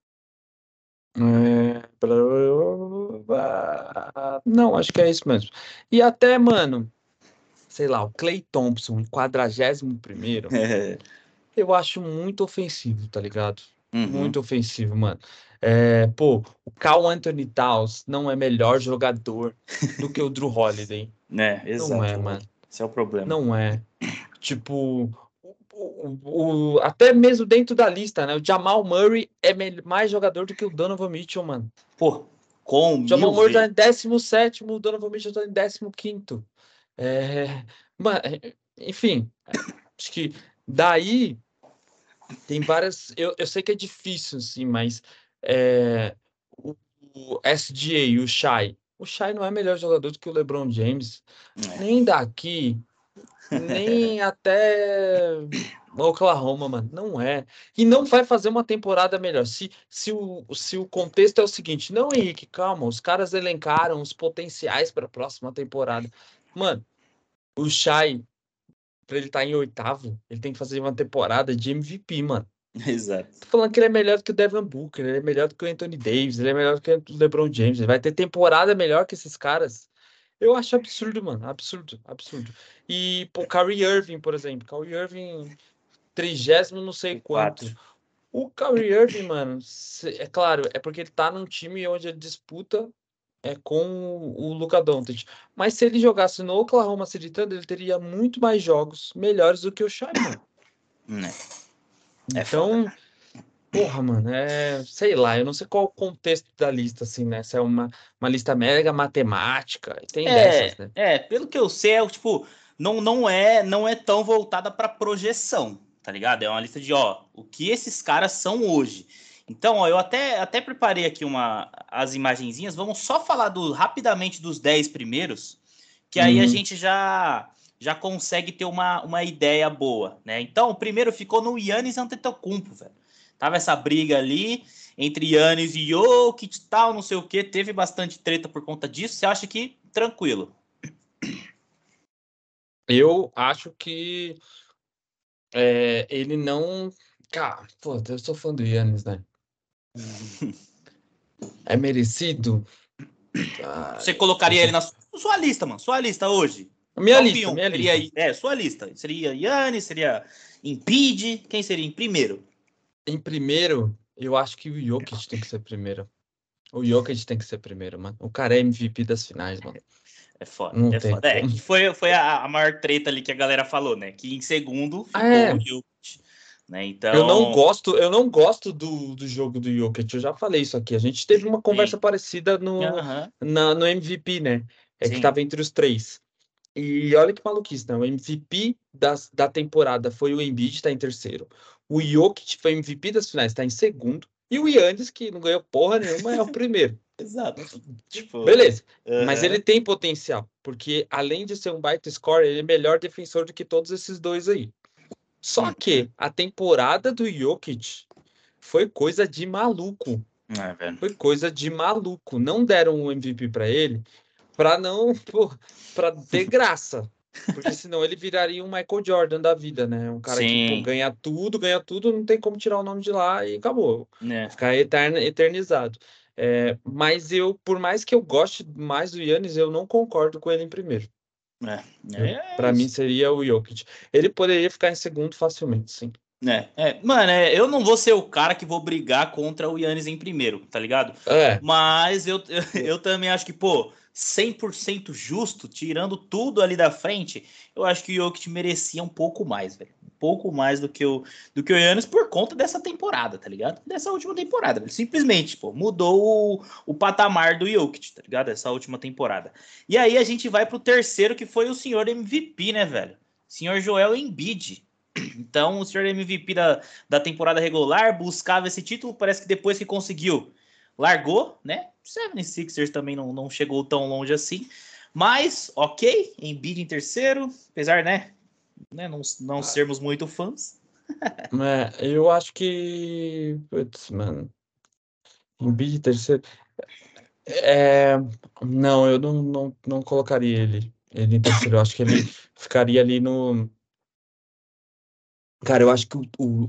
Não, acho que é isso mesmo. E até, mano, sei lá, o Klay Thompson em 41º, eu acho muito ofensivo, tá ligado? Uhum. Muito ofensivo, mano. O Karl Anthony Towns não é melhor jogador do que o Drew Holiday. Exato. Não é, mano. Esse é o problema. Não é. Tipo, até mesmo dentro da lista, né? O Jamal Murray é mais jogador do que o Donovan Mitchell, mano. Com Jamal mil Murray tá vezes. em 17º, o Donovan Mitchell tá em 15º. Enfim, acho que daí tem várias. Eu sei que é difícil, assim, mas o SGA, o Shai. O Shai não é melhor jogador do que o LeBron James. Nem daqui, nem até Oklahoma, mano. Não é. E não vai fazer uma temporada melhor. Se o contexto é o seguinte, não, Henrique, calma, os caras elencaram os potenciais para a próxima temporada. Mano, o Shai, para ele estar em 8º, ele tem que fazer uma temporada de MVP, mano. Exato. Tô falando que ele é melhor do que o Devin Booker, ele é melhor do que o Anthony Davis, ele é melhor do que o LeBron James, ele vai ter temporada melhor que esses caras. Eu acho absurdo, mano. Absurdo, absurdo. E, Kyrie Irving, por exemplo. Kyrie Irving, 30º, não sei quanto. O Kyrie Irving, mano, é claro, é porque ele tá num time onde ele disputa com o Luka Doncic. Mas se ele jogasse no Oklahoma City Thunder, ele teria muito mais jogos melhores do que o Shai, mano. Então, porra, mano, sei lá, eu não sei qual o contexto da lista, assim, né? Se é uma lista mega matemática, tem dessas, né? Pelo que eu sei, não é tão voltada para projeção, tá ligado? É uma lista de, o que esses caras são hoje. Então, eu até preparei aqui as imagenzinhas, vamos só falar rapidamente dos 10 primeiros, que aí a gente já consegue ter uma ideia boa, né? Então, o primeiro ficou no Giannis Antetokounmpo, velho. Tava essa briga ali entre Giannis e Jokic e tal, não sei o que. Teve bastante treta por conta disso. Você acha que tranquilo? Eu acho que ele não... Cara, pô, eu sou fã do Giannis, né? É merecido? Você colocaria ele na sua lista, mano. Sua lista hoje. Minha lista. Sua lista. Seria Giannis, seria Embiid. Quem seria em primeiro? Em primeiro, eu acho que o Jokic tem que ser primeiro. O Jokic tem que ser primeiro, mano. O cara é MVP das finais, mano. É foda, Não tem foda. como. Que foi a maior treta ali que a galera falou, né? Que em segundo ficou o Jokic. Né? Então... Eu não gosto do jogo do Jokic. Eu já falei isso aqui. A gente teve uma conversa parecida no MVP, né? Que tava entre os três. E olha que maluquice, né? O MVP da temporada foi o Embiid, tá em terceiro. O Jokic foi MVP das finais, tá em segundo. E o Giannis, que não ganhou porra nenhuma, é o primeiro. Exato. Tipo, Beleza. Mas aham. ele tem potencial, porque além de ser um baita scorer, ele é melhor defensor do que todos esses dois aí. Só Uhum. que a temporada do Jokic foi coisa de maluco. Velho. Foi coisa de maluco. Não deram um MVP pra ele para não, para ter graça. Porque senão ele viraria um Michael Jordan da vida, né? Um cara que, pô, Sim, ganha tudo, não tem como tirar o nome de lá e acabou. né? Ficar eternizado. Mas por mais que eu goste mais do Giannis, eu não concordo com ele em primeiro. É Para mim isso. seria o Jokic. Ele poderia ficar em segundo facilmente, sim. Mano, eu não vou ser o cara que vou brigar contra o Yannis em primeiro, tá ligado? É, Mas eu também acho que, pô, 100% justo, tirando tudo ali da frente, eu acho que o Jokic merecia um pouco mais, velho. Um pouco mais do que o Yannis por conta dessa temporada, tá ligado? Dessa última temporada, velho. Simplesmente, pô, mudou o patamar do Jokic, tá ligado? Essa última temporada. E aí a gente vai pro terceiro, que foi o senhor MVP, né, velho? Senhor Joel Embiid. Então, o senhor MVP da temporada regular buscava esse título, parece que depois que conseguiu, largou, né? 76ers também não chegou tão longe assim. Mas, ok, Embiid em terceiro, apesar, né não sermos muito fãs. eu acho que. Putz, mano. Embiid terceiro. É, não, eu não colocaria ele em terceiro. Eu acho que ele ficaria ali no. Cara, eu acho que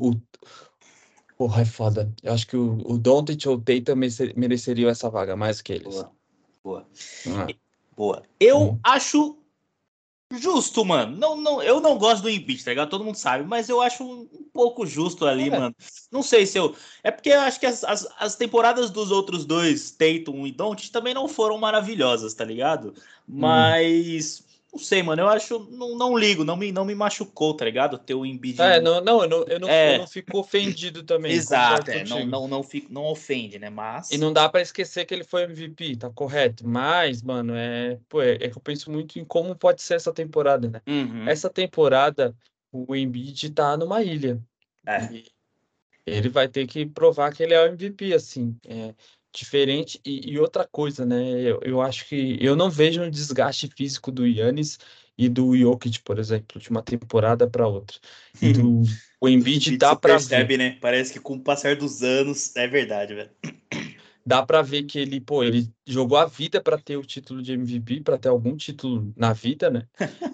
Porra, é foda. Eu acho que o Doncic ou o Tatum mereceriam essa vaga mais que eles. Boa, boa, Ah, boa. Eu hum. acho justo, mano. Eu não gosto do Embiid, tá ligado? Todo mundo sabe, mas eu acho um pouco justo ali, É, mano. Não sei se eu. É porque eu acho que as temporadas dos outros dois, Tatum e Doncic, também não foram maravilhosas, tá ligado? hum. Mas. Não sei, mano. Eu acho. Não ligo, não me machucou, tá ligado? Ter o Embiid. Não, eu não É, fico ofendido também, exato, concordo contigo. não ofende, né? E Mas. não dá pra esquecer que ele foi MVP, tá correto. Mas, mano, é que eu penso muito em como pode ser essa temporada, né? Uhum. Essa temporada, o Embiid tá numa ilha. É. E ele vai ter que provar que ele é o MVP, assim. É diferente. E outra coisa, né? Eu acho que eu não vejo um desgaste físico do Giannis e do Jokic, por exemplo, de uma temporada para outra. E o Do Embiid Embiid dá você para ver. percebe, né? Parece que com o passar dos anos, é verdade, velho. Dá para ver que ele, pô, ele jogou a vida para ter o título de MVP, para ter algum título na vida, né?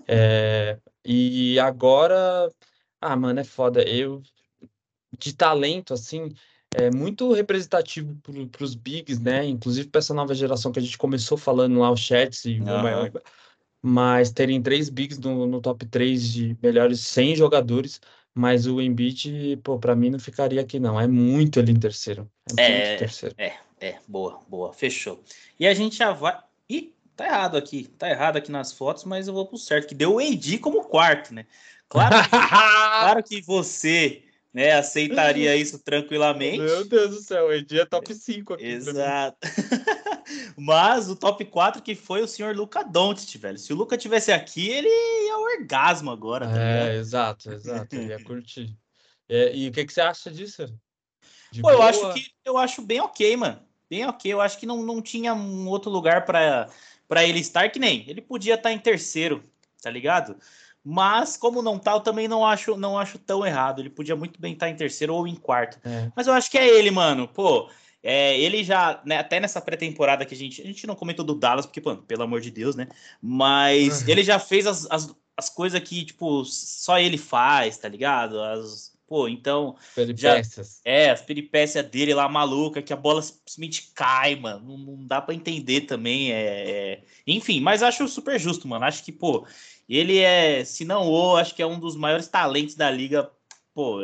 E agora, mano, é foda. De talento, assim, é muito representativo para os bigs, né? Inclusive para essa nova geração que a gente começou falando lá, os chats e o Aham. mas terem três bigs no top 3 de melhores 100 jogadores, mas o Embiid, pô, para mim não ficaria aqui, não. É muito ele em terceiro. É muito É, terceiro. boa, boa, fechou. E a gente já vai. Ih, tá errado aqui nas fotos, mas eu vou pro certo, que deu o AD como quarto, né? Claro que você, né, aceitaria isso Meu tranquilamente. Deus do céu, o Edi é top 5 aqui para mim. Exato. Mas o top 4 que foi o senhor Luka Doncic, velho. Se o Luka tivesse aqui, ele ia ao orgasmo agora, tá ligado? Exato, exato. Ele ia curtir. E o que que você acha disso? De Pô, boa? eu acho bem ok, mano. Bem ok. Eu acho que não tinha um outro lugar para ele estar que nem. Ele podia estar em terceiro, tá ligado? Mas como não tá, eu também não acho tão errado. Ele podia muito bem estar em terceiro ou em quarto. É. Mas eu acho que é ele, mano. Pô, ele já, né, até nessa pré-temporada que a gente não comentou do Dallas, porque, pô, pelo amor de Deus, né? Mas ele já fez as coisas que, tipo, só ele faz, tá ligado? Pô, então já Peripécias. as peripécias dele lá maluca, que a bola simplesmente cai, mano. Não dá pra entender também. Enfim, mas acho super justo, mano. Acho que, pô, ele se não acho que é um dos maiores talentos da liga, pô,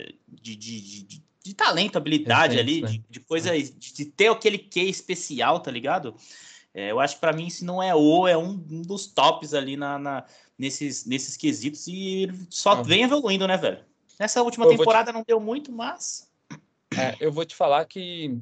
de talento, habilidade Recentes, ali, né? de coisa, de ter aquele quê especial, tá ligado? Eu acho que pra mim, se não é um dos tops ali nesses quesitos e ele só Ah, vem evoluindo, né, velho? Nessa última eu vou te, temporada não deu muito, mas. eu vou te falar que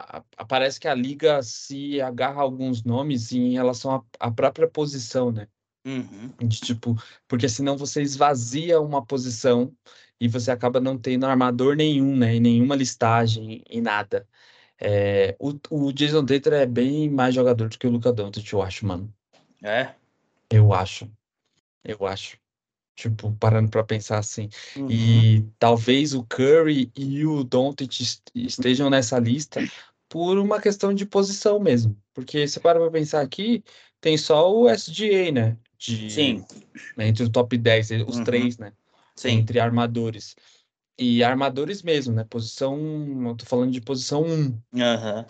parece que a liga se agarra a alguns nomes em relação à própria posição, né? De, tipo, porque senão você esvazia uma posição e você acaba não tendo armador nenhum, né? E nenhuma listagem e nada. O Jason Tatum é bem mais jogador do que o Luka Doncic, eu acho, mano. É? Eu acho. Eu acho. Tipo, parando pra pensar assim. Uhum. E talvez o Curry e o Doncic estejam nessa lista por uma questão de posição mesmo. Porque se para pra pensar aqui, tem só o SGA, né? Sim. Entre o top 10 os Uhum. três, né? Sim. Entre armadores. E armadores mesmo, né? Posição, eu tô falando de posição um. Aham.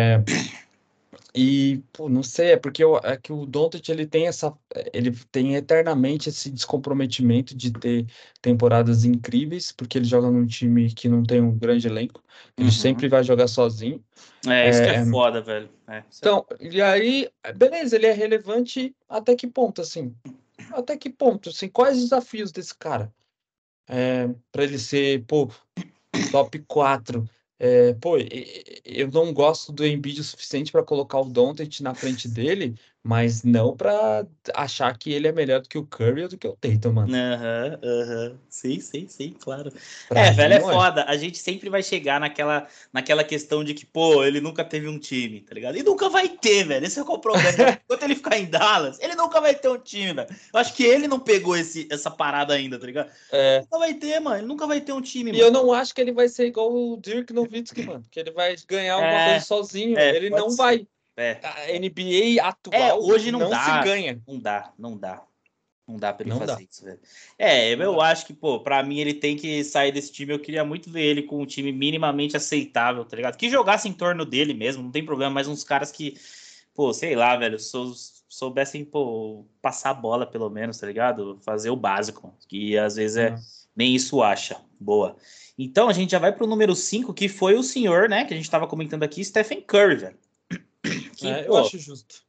E, pô, não sei, é porque é que o Doncic ele tem eternamente esse descomprometimento de ter temporadas incríveis, porque ele joga num time que não tem um grande elenco, ele Uhum. sempre vai jogar sozinho. Isso que é É, foda, velho. Isso é então, foda. e aí, beleza, ele é relevante até que ponto, assim? Até que ponto, assim? Quais os desafios desse cara? Para ele ser, pô, top 4. Pô, eu não gosto do Embiid o suficiente para colocar o Doncic na frente dele, mas não para achar que ele é melhor do que o Curry ou do que o Tatum, mano. Aham, aham. Sim, sim, sim, claro. Pra Velho, mim é não é. foda. A gente sempre vai chegar naquela questão de que, pô, ele nunca teve um time, tá ligado? E nunca vai ter, velho. Esse é o problema. Enquanto ele ficar em Dallas, ele nunca vai ter um time, velho. Eu acho que ele não pegou essa parada ainda, tá ligado? É, Nunca vai ter, mano. Ele nunca vai ter um time, e eu mano. não acho que ele vai ser igual o Dirk Nowitzki, mano, que ele vai ganhar alguma coisa É, sozinho. Ele pode não ser. vai. É. A NBA atual Hoje não não se dá. ganha. Não dá, não dá. Não dá pra ele Não dá. fazer isso, velho. Não Eu dá. acho que, pô, pra mim ele tem que sair desse time. Eu queria muito ver ele com um time minimamente aceitável, tá ligado? Que jogasse em torno dele mesmo, não tem problema, mas uns caras que, pô, sei lá, velho, soubessem, pô, passar a bola pelo menos, tá ligado? Fazer o básico, que às vezes Não. nem isso acha. Boa. Então a gente já vai pro número 5 que foi o senhor, né, que a gente tava comentando aqui, Stephen Curry, velho. Que, Eu pô, acho justo.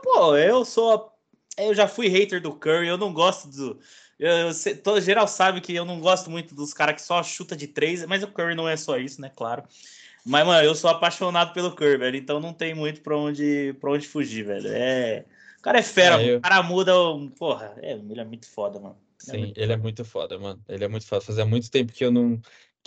eu já fui hater do Curry, eu não gosto do. Todo geral sabe que eu não gosto muito dos caras que só chuta de três, mas o Curry não é só isso, né? Claro. Mas, mano, eu sou apaixonado pelo Curry, velho, então não tem muito pra onde fugir, velho. O cara é fera, mano. O Eu. cara muda. Porra, ele é muito foda, mano. Ele é Sim, muito ele é foda. muito foda, mano. Ele é muito foda. Fazia muito tempo que eu não.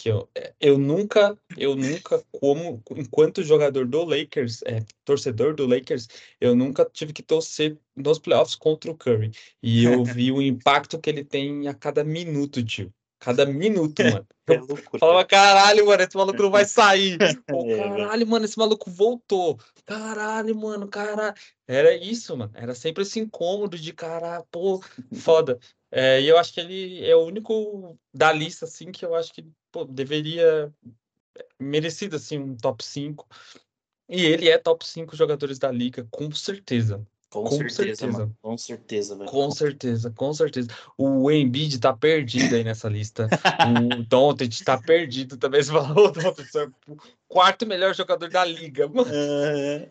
Eu nunca, como, enquanto jogador do Lakers, torcedor do Lakers, eu nunca tive que torcer nos playoffs contra o Curry. E eu vi o impacto que ele tem a cada minuto, tio. Cada minuto, mano. É Eu loucura, velho. falava, caralho, mano, esse maluco não vai sair. Pô, Velho. caralho, mano, esse maluco voltou. Caralho, mano, caralho. Era isso, mano. Era sempre esse incômodo de caralho, pô, foda. E eu acho que ele é o único da lista, assim, que eu acho que pô, deveria, merecido, assim, um top 5. E ele é top 5 jogadores da liga, com certeza. Com Com certeza, mano. certeza. Com certeza, velho. Com certeza, com certeza. O Embiid tá perdido aí nessa lista. O Doncic tá perdido também. Você falou, o Doncic é o quarto melhor jogador da liga. Mano, É,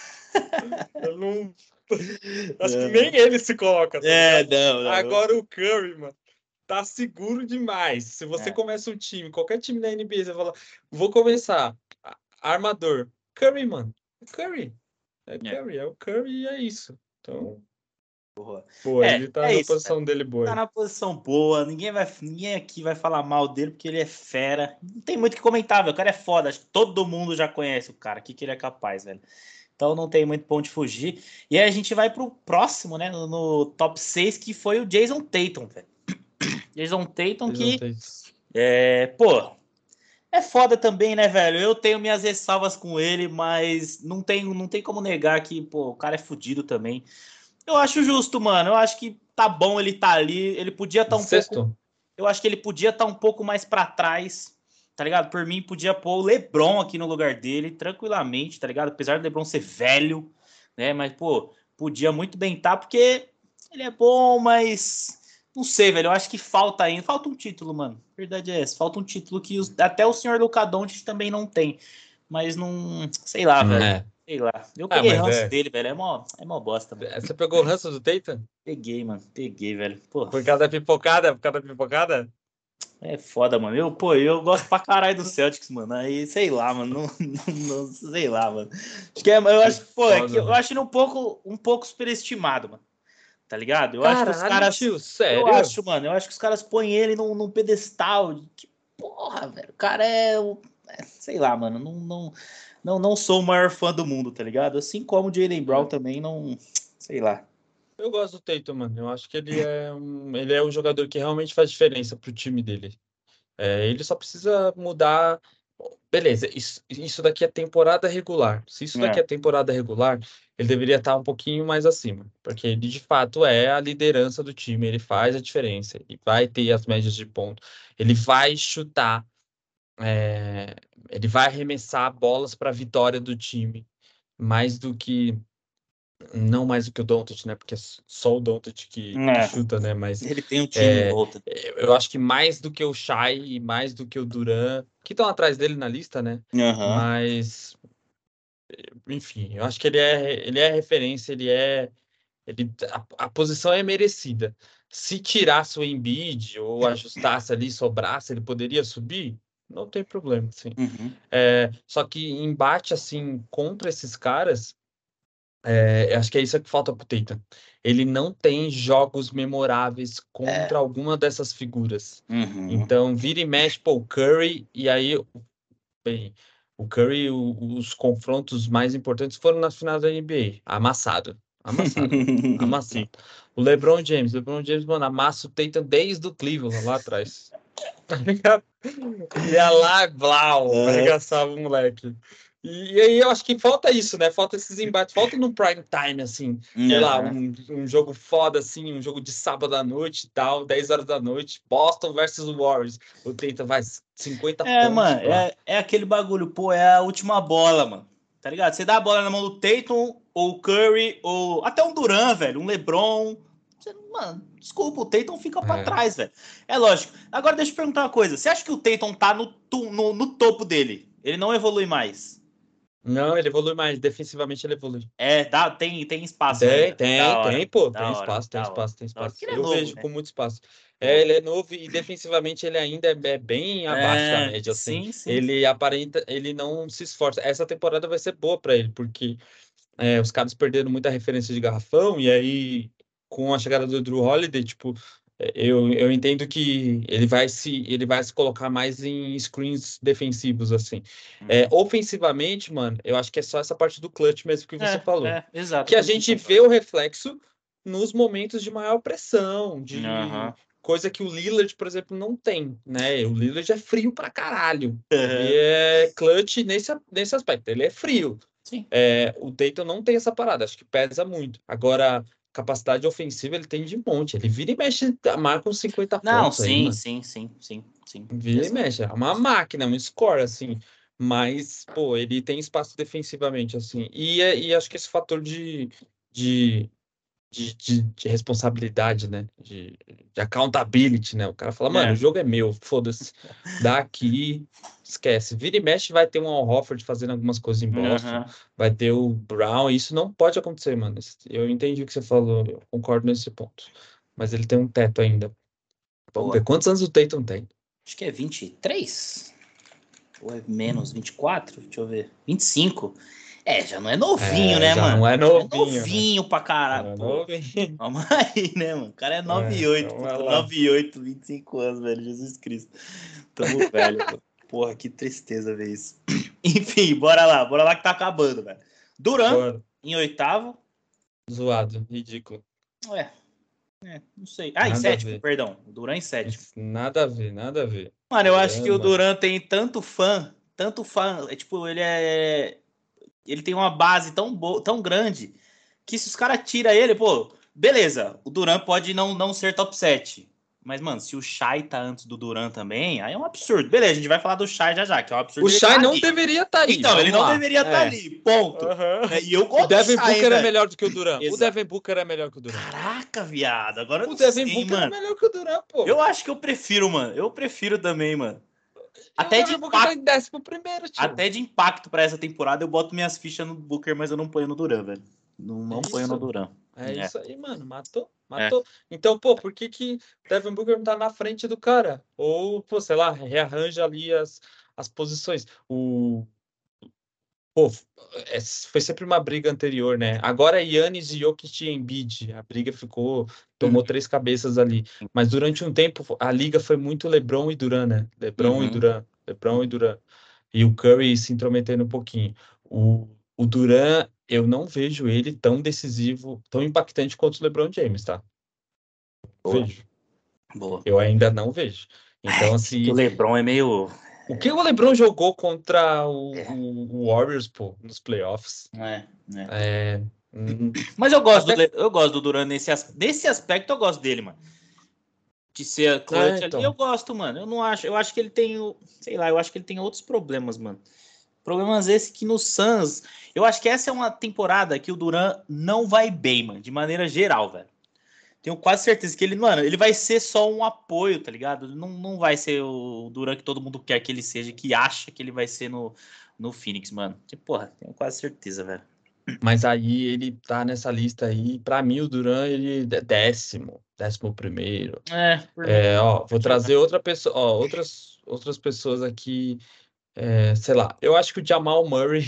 eu não... Acho que nem ele se coloca, tá ligado? não, não. Agora o Curry, mano, tá seguro demais. Se você É, começa um time, qualquer time da NBA, você fala, vou começar. Armador. Curry, mano. Curry. é. É o Curry e é isso. Então, Porra. pô, ele tá É na isso, velho. posição dele boa Tá aí. na posição boa, ninguém aqui vai falar mal dele porque ele é fera. Não tem muito o que comentar, velho. O cara é foda. Acho que todo mundo já conhece o cara, o que ele é capaz, velho. Então não tem muito pra onde fugir. E aí a gente vai pro próximo, né? No top 6 que foi o Jason Tatum, velho. Jason Tatum Eles não que, têm. pô, é foda também, né, velho? Eu tenho minhas ressalvas com ele, mas não tem como negar que, pô, o cara é fudido também. Eu acho justo, mano. Eu acho que tá bom ele tá ali. Ele podia estar um pouco. Sexto? Eu acho que ele podia estar um pouco mais pra trás, tá ligado? Por mim, podia pôr o LeBron aqui no lugar dele, tranquilamente, tá ligado? Apesar do LeBron ser velho, né? Mas, pô, podia muito bem estar, porque ele é bom, mas. Não sei, velho. Eu acho que falta ainda. Falta um título, mano. A verdade é essa. Falta um título que até o senhor Luka Doncic também não tem. Mas não. Sei lá, velho. É. Sei lá. Eu Ah, peguei mas ranço dele, velho. É mó bosta, mano. Você pegou o ranço do Tatum? Peguei, mano. Peguei, velho. Pô, Por causa da pipocada? Por causa da pipocada? é foda, mano. Eu gosto pra caralho do Celtics, mano. Aí, sei lá, mano. Sei lá, mano. Eu Que acho, pô, é que foda, eu mano. acho ele um pouco superestimado, mano. tá ligado? Eu acho que os Caralho, caras... tio, sério? Eu acho que os caras põem ele num pedestal. Que porra, velho. O cara sei lá, mano. Não sou o maior fã do mundo, tá ligado? Assim como o Jaylen Brown também não... Sei lá. Eu gosto do Tatum, mano. Eu acho que ele é um jogador que realmente faz diferença pro time dele. Ele só precisa mudar. Beleza, isso daqui é temporada regular. Se isso daqui é É. temporada regular, ele deveria estar um pouquinho mais acima, porque ele de fato é a liderança do time, ele faz a diferença, ele vai ter as médias de ponto, ele vai chutar, é, ele vai arremessar bolas para a vitória do time, mais do que não mais do que o Doncic, né? Porque é só o Doncic que É. chuta, né? Mas Ele tem um time em é, volta. eu acho que mais do que o Shai e mais do que o Duran, que estão atrás dele na lista, né? Aham. Mas, enfim, eu acho que ele é referência, a posição é merecida. Se tirasse o Embiid ou ajustasse ali, sobrasse, ele poderia subir? Não tem problema, sim. Uhum. Só que embate assim contra esses caras. Eu acho que é isso que falta pro Tatum. Ele não tem jogos memoráveis É. contra alguma dessas figuras. Uhum. Então, vira e mexe, pô, o Curry, e aí, bem, o Curry, os confrontos mais importantes foram nas finais da NBA. Amassado. Amassado, velho. Amassado. LeBron James, mano, amassa o Tatum desde o Cleveland, lá atrás. Tá ligado? Ia lá, blau, Aham. arregaçava o moleque. E aí eu acho que falta isso, né? Falta esses embates, falta no prime time, assim, sei lá, Aham. um jogo foda, assim, um jogo de sábado à noite e tal, 10 horas da noite, Boston versus Warriors. O Tatum vai 50 pontos, Mano, pá. é aquele bagulho, pô, é a última bola, mano. Tá ligado? Você dá a bola na mão do Tatum, ou o Curry, ou até um Duran, velho, um LeBron. Mano, desculpa, o Tatum fica pra É. trás, velho. É lógico. Agora deixa eu perguntar uma coisa. Você acha que o Tatum tá no topo dele? Ele não evolui mais? Não, ele evolui mais, defensivamente ele evolui. Tem espaço ainda. Da hora, Tem, pô, da hora, da hora. tem Da hora. espaço. Porque ele é Eu novo, vejo né? com muito espaço. Pô. Ele é novo e defensivamente ele ainda é bem abaixo da média, assim. Sim, sim. Ele aparenta, ele não se esforça. Essa temporada vai ser boa para ele, porque os caras perderam muita referência de garrafão, e aí, com a chegada do Drew Holiday, tipo, eu entendo que ele vai se colocar mais em screens defensivos, assim. Ofensivamente, mano, eu acho que é só essa parte do clutch mesmo que você falou. Exato. Que Eu a também gente vê concordo. o reflexo nos momentos de maior pressão, de Aham. coisa que o Lillard, por exemplo, não tem, né? O Lillard é frio pra caralho. Ele Aham. é clutch nesse aspecto, ele é frio. Sim. O Dayton não tem essa parada, acho que pesa muito. Agora, capacidade ofensiva ele tem de monte. Ele vira e mexe, marca uns 50 Não, pontos aí, sim, mano. sim, sim, sim, sim. Vira e Exato. mexe. É uma máquina, um score, assim. Mas, pô, ele tem espaço defensivamente, assim. E acho que esse fator de, de responsabilidade, né? De accountability, né? O cara fala, mano, o É. jogo é meu, foda-se. Daqui, esquece. Vira e mexe, vai ter um Al Horford fazendo algumas coisas em Boston, Aham. vai ter o Brown, e isso não pode acontecer, mano. Eu entendi o que você falou, eu concordo nesse ponto. Mas ele tem um teto ainda. Vamos ver Boa. quantos anos o Tatum tem. Acho que é 23? Ou é menos 24? Deixa eu ver. 25. Já não é novinho, né, Já não mano? é Já não é novinho, né? novinho pra Já caralho, não é pô. novinho. Vamos aí, né, mano? O cara é 9'8", Então vai puta. lá. 9'8", 25 anos, velho. Jesus Cristo. Tamo velho, pô. Porra, que tristeza ver isso. Enfim, bora lá. Bora lá que tá acabando, velho. Duran, Bora. em oitavo. Zoado, ridículo. Ué, não sei. Em Nada a sétimo, ver. perdão. O Duran em sétimo. Nada a ver, nada a ver. Mano, eu acho que o Drama. Duran tem tanto fã, tipo, ele tem uma base tão boa, tão grande, que se os caras tiram ele, pô, beleza, o Duran pode não ser top 7. Mas, mano, se o Shai tá antes do Duran também, aí é um absurdo. Beleza, a gente vai falar do Shai já, que é um absurdo O ele Shai tá não ali. deveria estar aí, Então, ele vamos não lá. deveria estar ali, ponto. Aham. E eu O gosto do Devin Shai, Booker é velho. melhor do que o Duran. O Exato. Devin Booker é melhor que o Duran. Caraca, viado, agora eu O não Devin sei, Booker é mano. melhor que o Duran, pô. Eu acho que eu prefiro, mano. Eu prefiro também, mano. E o Até de Devin Booker tá impacto. em 11º, tio. Até de impacto pra essa temporada, eu boto minhas fichas no Booker, mas eu não ponho no Duran, velho. É Não ponho no isso. Duran. É É, isso aí, mano. Matou, é. matou. Então, pô, por que Devin Booker não tá na frente do cara? Ou, pô, sei lá, rearranja ali as posições. Pô, foi sempre uma briga anterior, né? Agora é Giannis, Jokic e Embiid. A briga tomou 3 cabeças ali. Mas durante um tempo a liga foi muito LeBron e Durant, né? LeBron e Durant, LeBron e Durant. E o Curry se intrometendo um pouquinho. O Durant, eu não vejo ele tão decisivo, tão impactante quanto o LeBron James, tá? Boa. Vejo. Boa. Eu ainda não vejo. Então, assim. O LeBron é meio. O que o LeBron jogou contra o Warriors, pô, nos playoffs? Mas eu gosto, eu gosto do Durant nesse aspecto, eu gosto dele, mano. De ser clutch então. ali, eu gosto, mano. Eu acho que ele tem, sei lá, eu acho que ele tem outros problemas, mano. Problemas esses que no Suns, eu acho que essa é uma temporada que o Durant não vai bem, mano, de maneira geral, velho. Tenho quase certeza que ele, mano, ele vai ser só um apoio, tá ligado? Não vai ser o Durant que todo mundo quer que ele seja, que acha que ele vai ser no Phoenix, mano. Que porra, tenho quase certeza, velho. Mas aí ele tá nessa lista aí, pra mim o Durant ele é 11º. Vou trazer outra pessoa, outras pessoas aqui, sei lá, eu acho que o Jamal Murray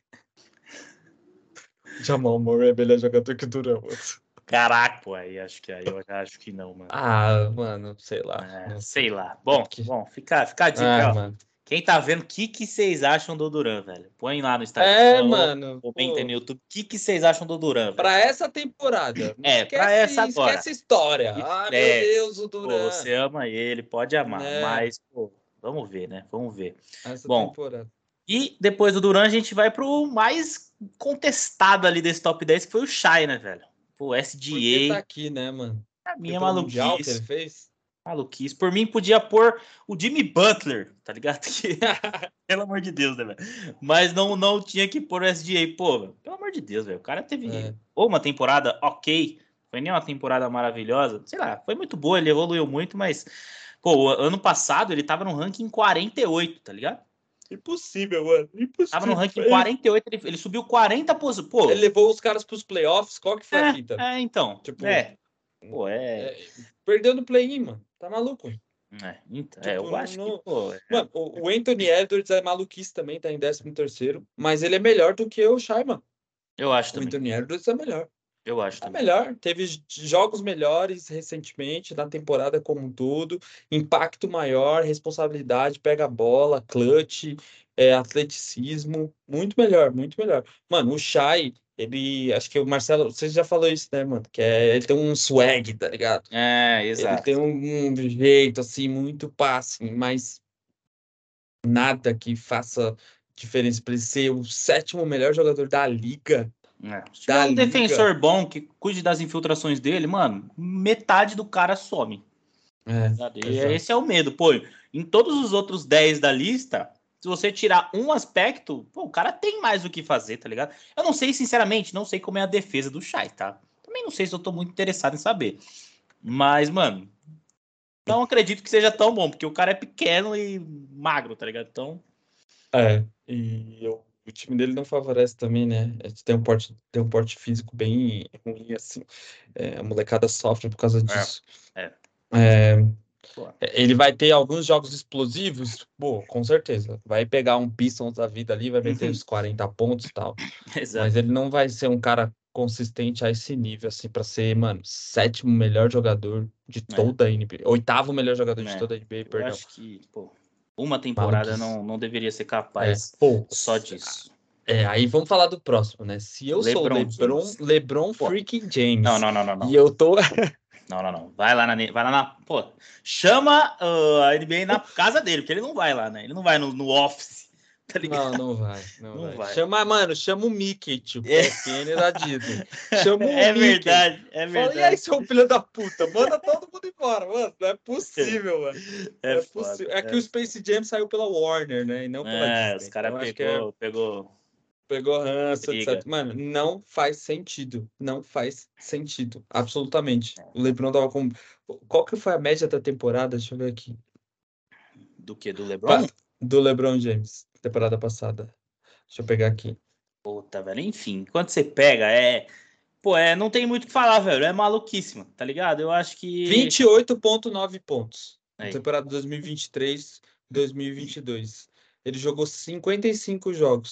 é melhor jogador que o Durant, mano. Caraca, pô, aí eu já acho que não, mano. Mano, sei lá. Sei lá. Bom, fica a dica, ó. Mano. Quem tá vendo, o que vocês acham do Durant, velho? Põe lá no Instagram. Mano. Comenta no YouTube. O que vocês acham do Durant, velho? Pra essa temporada. Pra essa agora. Esquece história. Meu Deus, o Durant. Pô, você ama ele, pode amar. Mas, pô, vamos ver, né? Vamos ver. Essa temporada. E depois do Durant, a gente vai pro mais contestado ali desse top 10, que foi o Shai, né, velho? Pô, SGA. Porque tá aqui, né, mano? A minha maluquice. Que ele fez? Maluquice. Por mim, podia pôr o Jimmy Butler, tá ligado? Pelo amor de Deus, né, velho? Mas não tinha que pôr o SGA. Pô, véio, pelo amor de Deus, velho. O cara teve ou uma temporada ok, foi nem uma temporada maravilhosa. Sei lá, foi muito boa, ele evoluiu muito, mas, pô, ano passado ele tava no ranking 48, tá ligado? Impossível, mano. Impossível. Tava no ranking 48, ele subiu 40 posições. Pô, ele levou os caras pros playoffs. Qual que foi a fita? Então. Tipo, perdeu no play-in, mano. Tá maluco? Eu acho que, pô... Mano, o Anthony Edwards é maluquice também, tá em 13º, mas ele é melhor do que o Shai, mano. Eu acho também. O Anthony Edwards é melhor. Eu acho também. Melhor. Teve jogos melhores recentemente, na temporada como um todo. Impacto maior, responsabilidade, pega a bola, clutch, atleticismo. Muito melhor, muito melhor. Mano, o Shai, acho que o Marcelo, você já falou isso, né, mano? Que ele tem um swag, tá ligado? Exato. Ele tem um jeito, assim, muito passe, mas nada que faça diferença para ele ser o 7º melhor jogador da liga. Se tiver um defensor bom que cuide das infiltrações dele, mano, metade do cara some. Esse é o medo. Pô, em todos os outros 10 da lista, se você tirar um aspecto, pô, o cara tem mais o que fazer, tá ligado? Eu não sei, sinceramente, não sei como é a defesa do Shai, tá? Também não sei se eu tô muito interessado em saber. Mas, mano, não acredito que seja tão bom, porque o cara é pequeno e magro, tá ligado? Então... o time dele não favorece também, né? Tem um porte físico bem ruim, assim. A molecada sofre por causa disso. Ele vai ter alguns jogos explosivos? Pô, com certeza. Vai pegar um Pistons da vida ali, vai meter uns 40 pontos e tal. Exato. Mas ele não vai ser um cara consistente a esse nível, assim, pra ser, mano, 7º melhor jogador de toda a NBA. 8º melhor jogador de toda a NBA, perdão. Eu acho que, pô, uma temporada não deveria ser capaz só disso. Aí vamos falar do próximo, né? Se eu sou o LeBron freaking James. Não. E eu tô... Não. Vai lá na... Pô, chama a NBA na casa dele, porque ele não vai lá, né? Ele não vai no office, tá ligado? Não vai. Chama o Mickey, tipo, PSN da Disney. Chama o Mickey. Verdade. Fala, e aí, seu filho da puta? Manda todo mundo embora, mano. Não é possível, mano. É possível. Que o Space Jam saiu pela Warner, né? E não pela Disney. Os caras pegou ranço, etc. Mano, não faz sentido. Não faz sentido. Absolutamente. O LeBron tava com... Qual que foi a média da temporada? Deixa eu ver aqui. Do que? Do LeBron? Do LeBron James. Temporada passada. Deixa eu pegar aqui. Puta, velho. Enfim, quando você pega, não tem muito o que falar, velho. É maluquíssimo, tá ligado? Eu acho que... 28,9 pontos. Na temporada 2023, 2022. Ele jogou 55 jogos.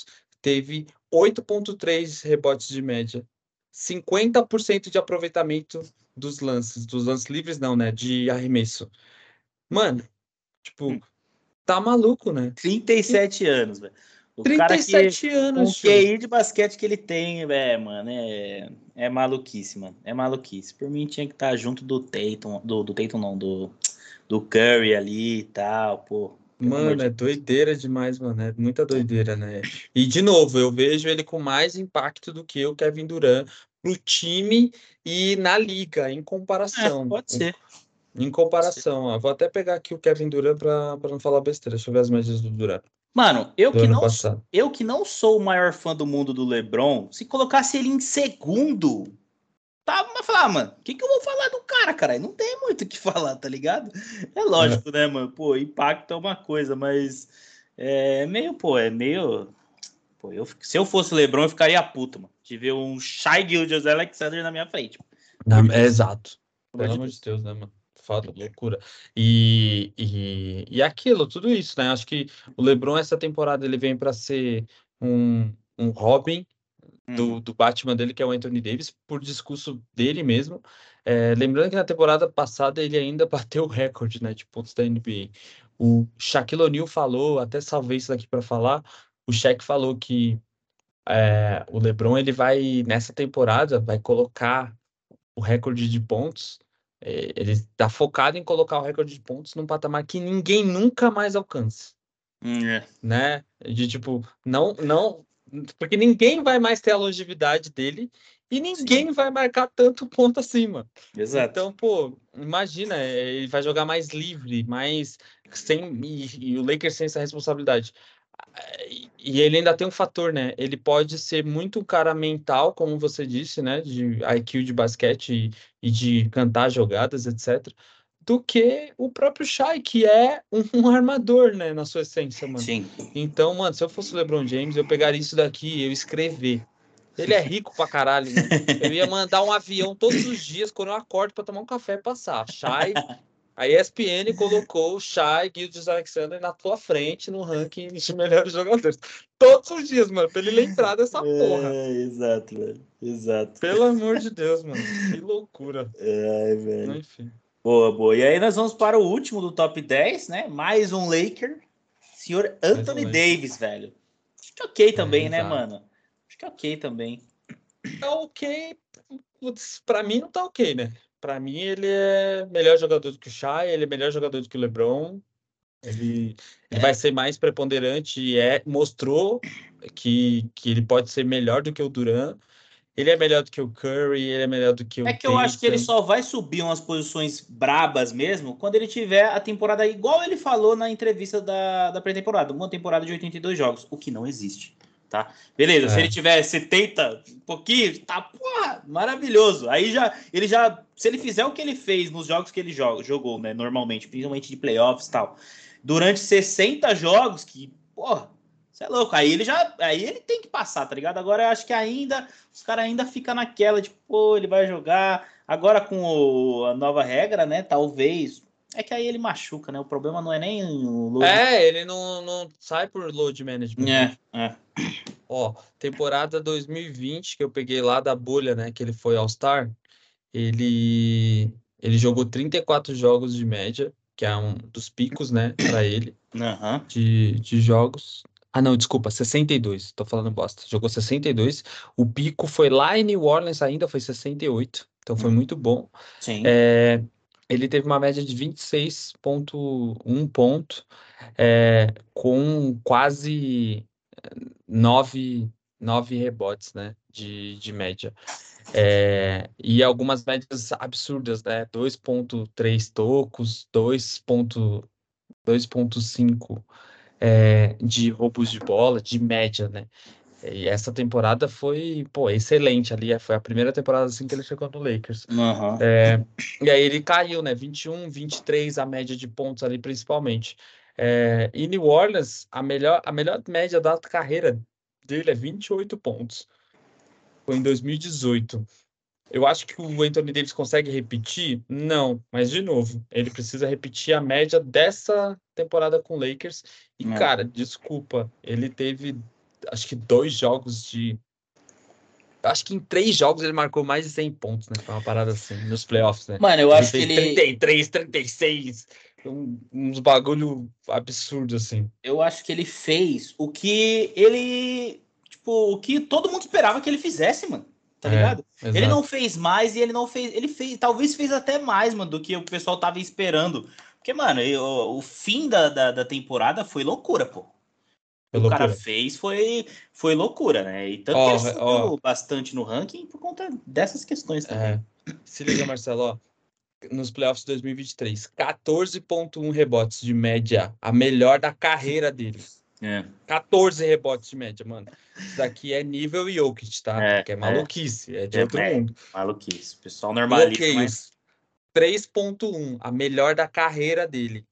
teve 8,3 rebotes de média, 50% de aproveitamento dos lances livres não, né, de arremesso. Mano, tipo, tá maluco, né? 37 anos, velho. O cara que, 37 com anos, o QI de basquete que ele tem, velho, mano, é maluquice, mano. É maluquice. Por mim tinha que estar junto do Tatum, do Tatum não, do Curry ali e tal, pô. Mano, é doideira demais, mano. É muita doideira, né? E, de novo, eu vejo ele com mais impacto do que o Kevin Durant pro time e na liga, em comparação. Pode ser. Em comparação, ó. Vou até pegar aqui o Kevin Durant pra não falar besteira. Deixa eu ver as médias do Durant. Mano, Do ano passado. eu que não sou o maior fã do mundo do LeBron, se colocasse ele em segundo, tava pra falar, mano, o que eu vou falar do cara? Não tem muito o que falar, tá ligado? É lógico, né, mano? Pô, impacto é uma coisa, mas se eu fosse o LeBron, eu ficaria puto, mano, de ver um Shai Gilgeous-Alexander na minha frente. Exato. Pelo amor de Deus, né, mano? Foda, loucura. E aquilo, tudo isso, né? Acho que o LeBron, essa temporada, ele vem para ser um Robin do Batman dele, que é o Anthony Davis, por discurso dele mesmo. Lembrando que na temporada passada ele ainda bateu o recorde, né, de pontos da NBA. O Shaquille O'Neal falou, até salvei isso daqui para falar, o Shaq falou que o LeBron, ele vai, nessa temporada, vai colocar o recorde de pontos. Ele está focado em colocar o recorde de pontos num patamar que ninguém nunca mais alcance. Né? De tipo, não, porque ninguém vai mais ter a longevidade dele e ninguém vai marcar tanto ponto assim, mano. Exato. Então, pô, imagina, ele vai jogar mais livre, mais sem e o Lakers sem essa responsabilidade. E ele ainda tem um fator, né? Ele pode ser muito um cara mental, como você disse, né? De IQ de basquete e de cantar jogadas, etc. Do que o próprio Shai, que é um armador, né? Na sua essência, mano. Sim. Então, mano, se eu fosse o LeBron James, eu pegaria isso daqui e eu escrever. Ele é rico pra caralho, mano. Eu ia mandar um avião todos os dias quando eu acordo pra tomar um café e passar. Shai. A ESPN colocou o Shai Gilgeous-Alexander na tua frente no ranking de melhores jogadores. Todos os dias, mano, pra ele lembrar dessa porra. Exato, velho. Exato. Pelo amor de Deus, mano. Que loucura. Velho. Enfim. Boa. E aí nós vamos para o último do top 10, né? Mais um Laker. Senhor Anthony Davis, velho. Acho que ok também, né, mano? Acho que ok também. Tá ok. Putz, pra mim não tá ok, né? Pra mim ele é melhor jogador do que o Shai, ele é melhor jogador do que o LeBron. Ele vai ser mais preponderante e mostrou que ele pode ser melhor do que o Durant. Ele é melhor do que o Curry, ele é melhor do que o que eu acho que ele Tatum. só vai subir umas posições brabas mesmo quando ele tiver a temporada igual ele falou na entrevista da pré-temporada, uma temporada de 82 jogos, o que não existe, tá? Beleza, se ele tiver 70, um pouquinho, tá, porra, maravilhoso. Aí se ele fizer o que ele fez nos jogos que ele jogou, né, normalmente, principalmente de playoffs e tal, durante 60 jogos, que, porra, você é louco. Aí ele tem que passar, tá ligado? Agora eu acho que os caras ainda ficam naquela, tipo, pô, ele vai jogar. Agora com a nova regra, né? Talvez. É que aí ele machuca, né? O problema não é nem o load. Ele não sai por load management. Ó, temporada 2020, que eu peguei lá da bolha, né? Que ele foi All-Star. Ele jogou 34 jogos de média, que é um dos picos, né? Pra ele. De jogos. Ah, não, desculpa, 62. Tô falando bosta. Jogou 62. O pico foi lá em New Orleans ainda, foi 68. Então foi muito bom. Sim. Ele teve uma média de 26,1 ponto, com quase 9 rebotes, né? De média. E algumas médias absurdas, né? 2,3 tocos, 2,5 de roubos de bola, de média, né? E essa temporada foi, pô, excelente ali. Foi a primeira temporada assim que ele chegou no Lakers. E aí ele caiu, né? 21, 23 a média de pontos ali, principalmente. E New Orleans, a melhor média da carreira dele é 28 pontos. Foi em 2018. Eu acho que o Anthony Davis consegue repetir? Não, mas de novo, ele precisa repetir a média dessa temporada com o Lakers. E, cara, desculpa, ele teve acho que 2 jogos de... Acho que em 3 jogos ele marcou mais de 100 pontos, né? Foi uma parada assim, nos playoffs, né? Mano, eu Ele acho que fez ele... 33, 36, uns bagulho absurdo, assim. Eu acho que ele fez o que ele... Tipo, o que todo mundo esperava que ele fizesse, mano. Tá ligado? Ele não Exato. fez mais e ele não fez... Ele fez... Talvez fez até mais, mano, do que o pessoal tava esperando. Porque, mano, o fim da temporada foi loucura, pô. Foi O cara loucura. fez foi loucura, né? E tanto que ele Ó, subiu bastante no ranking por conta dessas questões também. se liga, Marcelo, ó. Nos playoffs de 2023, 14,1 rebotes de média, a melhor da carreira dele. 14 rebotes de média, mano. Isso daqui é nível Jokic, tá? Porque é maluquice, é de outro mundo. Maluquice. O pessoal normaliza, mas... 3,1, a melhor da carreira dele.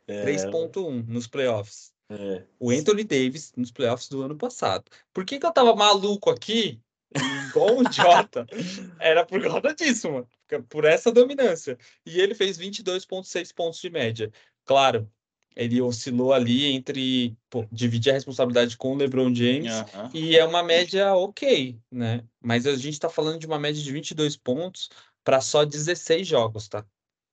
3,1 nos playoffs. O Anthony Davis nos playoffs do ano passado. Por que eu tava maluco aqui, igual um idiota? Era por causa disso, mano. Por essa dominância. E ele fez 22,6 pontos de média. Claro, ele oscilou ali entre dividir a responsabilidade com o LeBron James e é uma média ok, né? Mas a gente tá falando de uma média de 22 pontos para só 16 jogos, tá?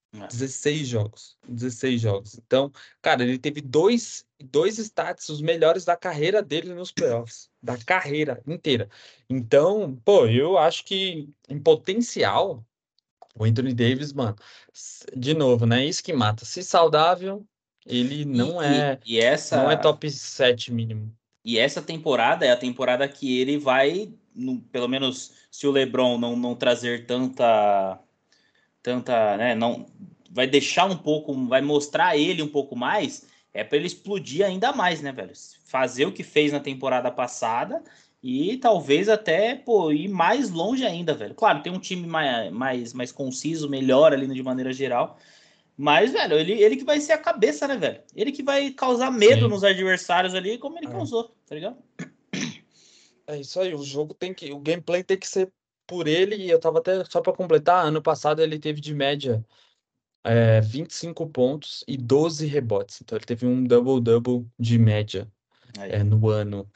16 jogos. Então, cara, ele teve dois stats, os melhores da carreira dele nos playoffs. Da carreira inteira. Então, pô, eu acho que em potencial, o Anthony Davis, mano, de novo, né? Isso que mata. Se saudável, ele não é top 7 mínimo. E essa temporada é a temporada que ele vai, pelo menos se o LeBron não trazer tanta, né, não vai deixar um pouco, vai mostrar ele um pouco mais, é para ele explodir ainda mais, né, velho? Fazer o que fez na temporada passada e talvez até, pô, ir mais longe ainda, velho. Claro, tem um time mais conciso, melhor ali de maneira geral. Mas, velho, ele que vai ser a cabeça, né, velho? Ele que vai causar medo nos adversários ali, como ele causou, tá ligado? É isso aí, o gameplay tem que ser por ele, e eu tava até, só pra completar, ano passado ele teve de média 25 pontos e 12 rebotes. Então ele teve um double-double de média no ano.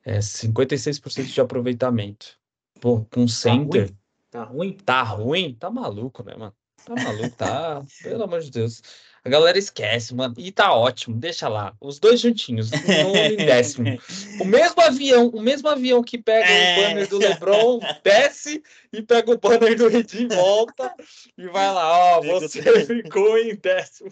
56% de aproveitamento. Pô, com center. Tá ruim? Tá ruim? Tá maluco, né, mano? Tá maluco, tá. Pelo amor de Deus. A galera esquece, mano. E tá ótimo, deixa lá. Os dois juntinhos, nono e 10º. O mesmo avião que pega o banner do LeBron, desce e pega o banner do Ed e volta. E vai lá, ó, você ficou em 10º.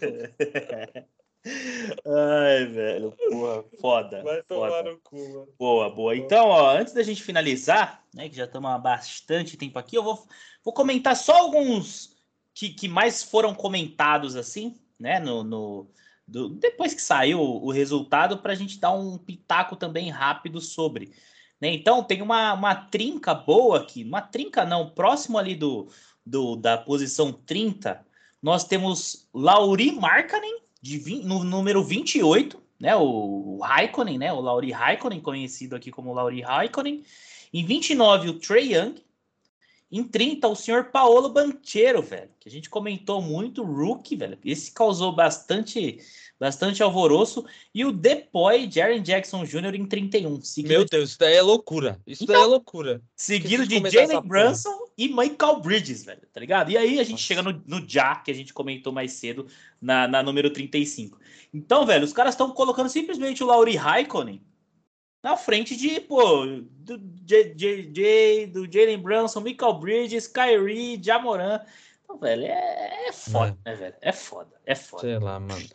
Ai, velho, porra, foda. Vai tomar no cu, mano. Boa. Então, ó, antes da gente finalizar, né, que já estamos há bastante tempo aqui, eu vou comentar só alguns que mais foram comentados, assim, né, depois que saiu o resultado, para a gente dar um pitaco também rápido sobre. Né? Então, tem uma trinca boa aqui, uma trinca não, próximo ali da posição 30, nós temos Lauri Markkanen, no número 28, né, o Raikkonen, né, o Lauri Raikkonen, conhecido aqui como Lauri Raikkonen. Em 29, o Trae Young. Em 30, o senhor Paolo Banchero, velho, que a gente comentou muito, rookie, velho. Esse causou bastante alvoroço. E o Depoy, Jaren Jackson Jr. em 31. Meu Deus, isso daí é loucura. Daí é loucura. Seguido de Jalen Brunson e Michael Bridges, velho, tá ligado? E aí a gente chega no Ja, que a gente comentou mais cedo, na número 35. Então, velho, os caras estão colocando simplesmente o Lauri Raikkonen na frente do Jalen Brunson, Michael Bridges, Kyrie, Ja Morant. Então, velho, é foda, né, velho? É foda. Sei lá, mano.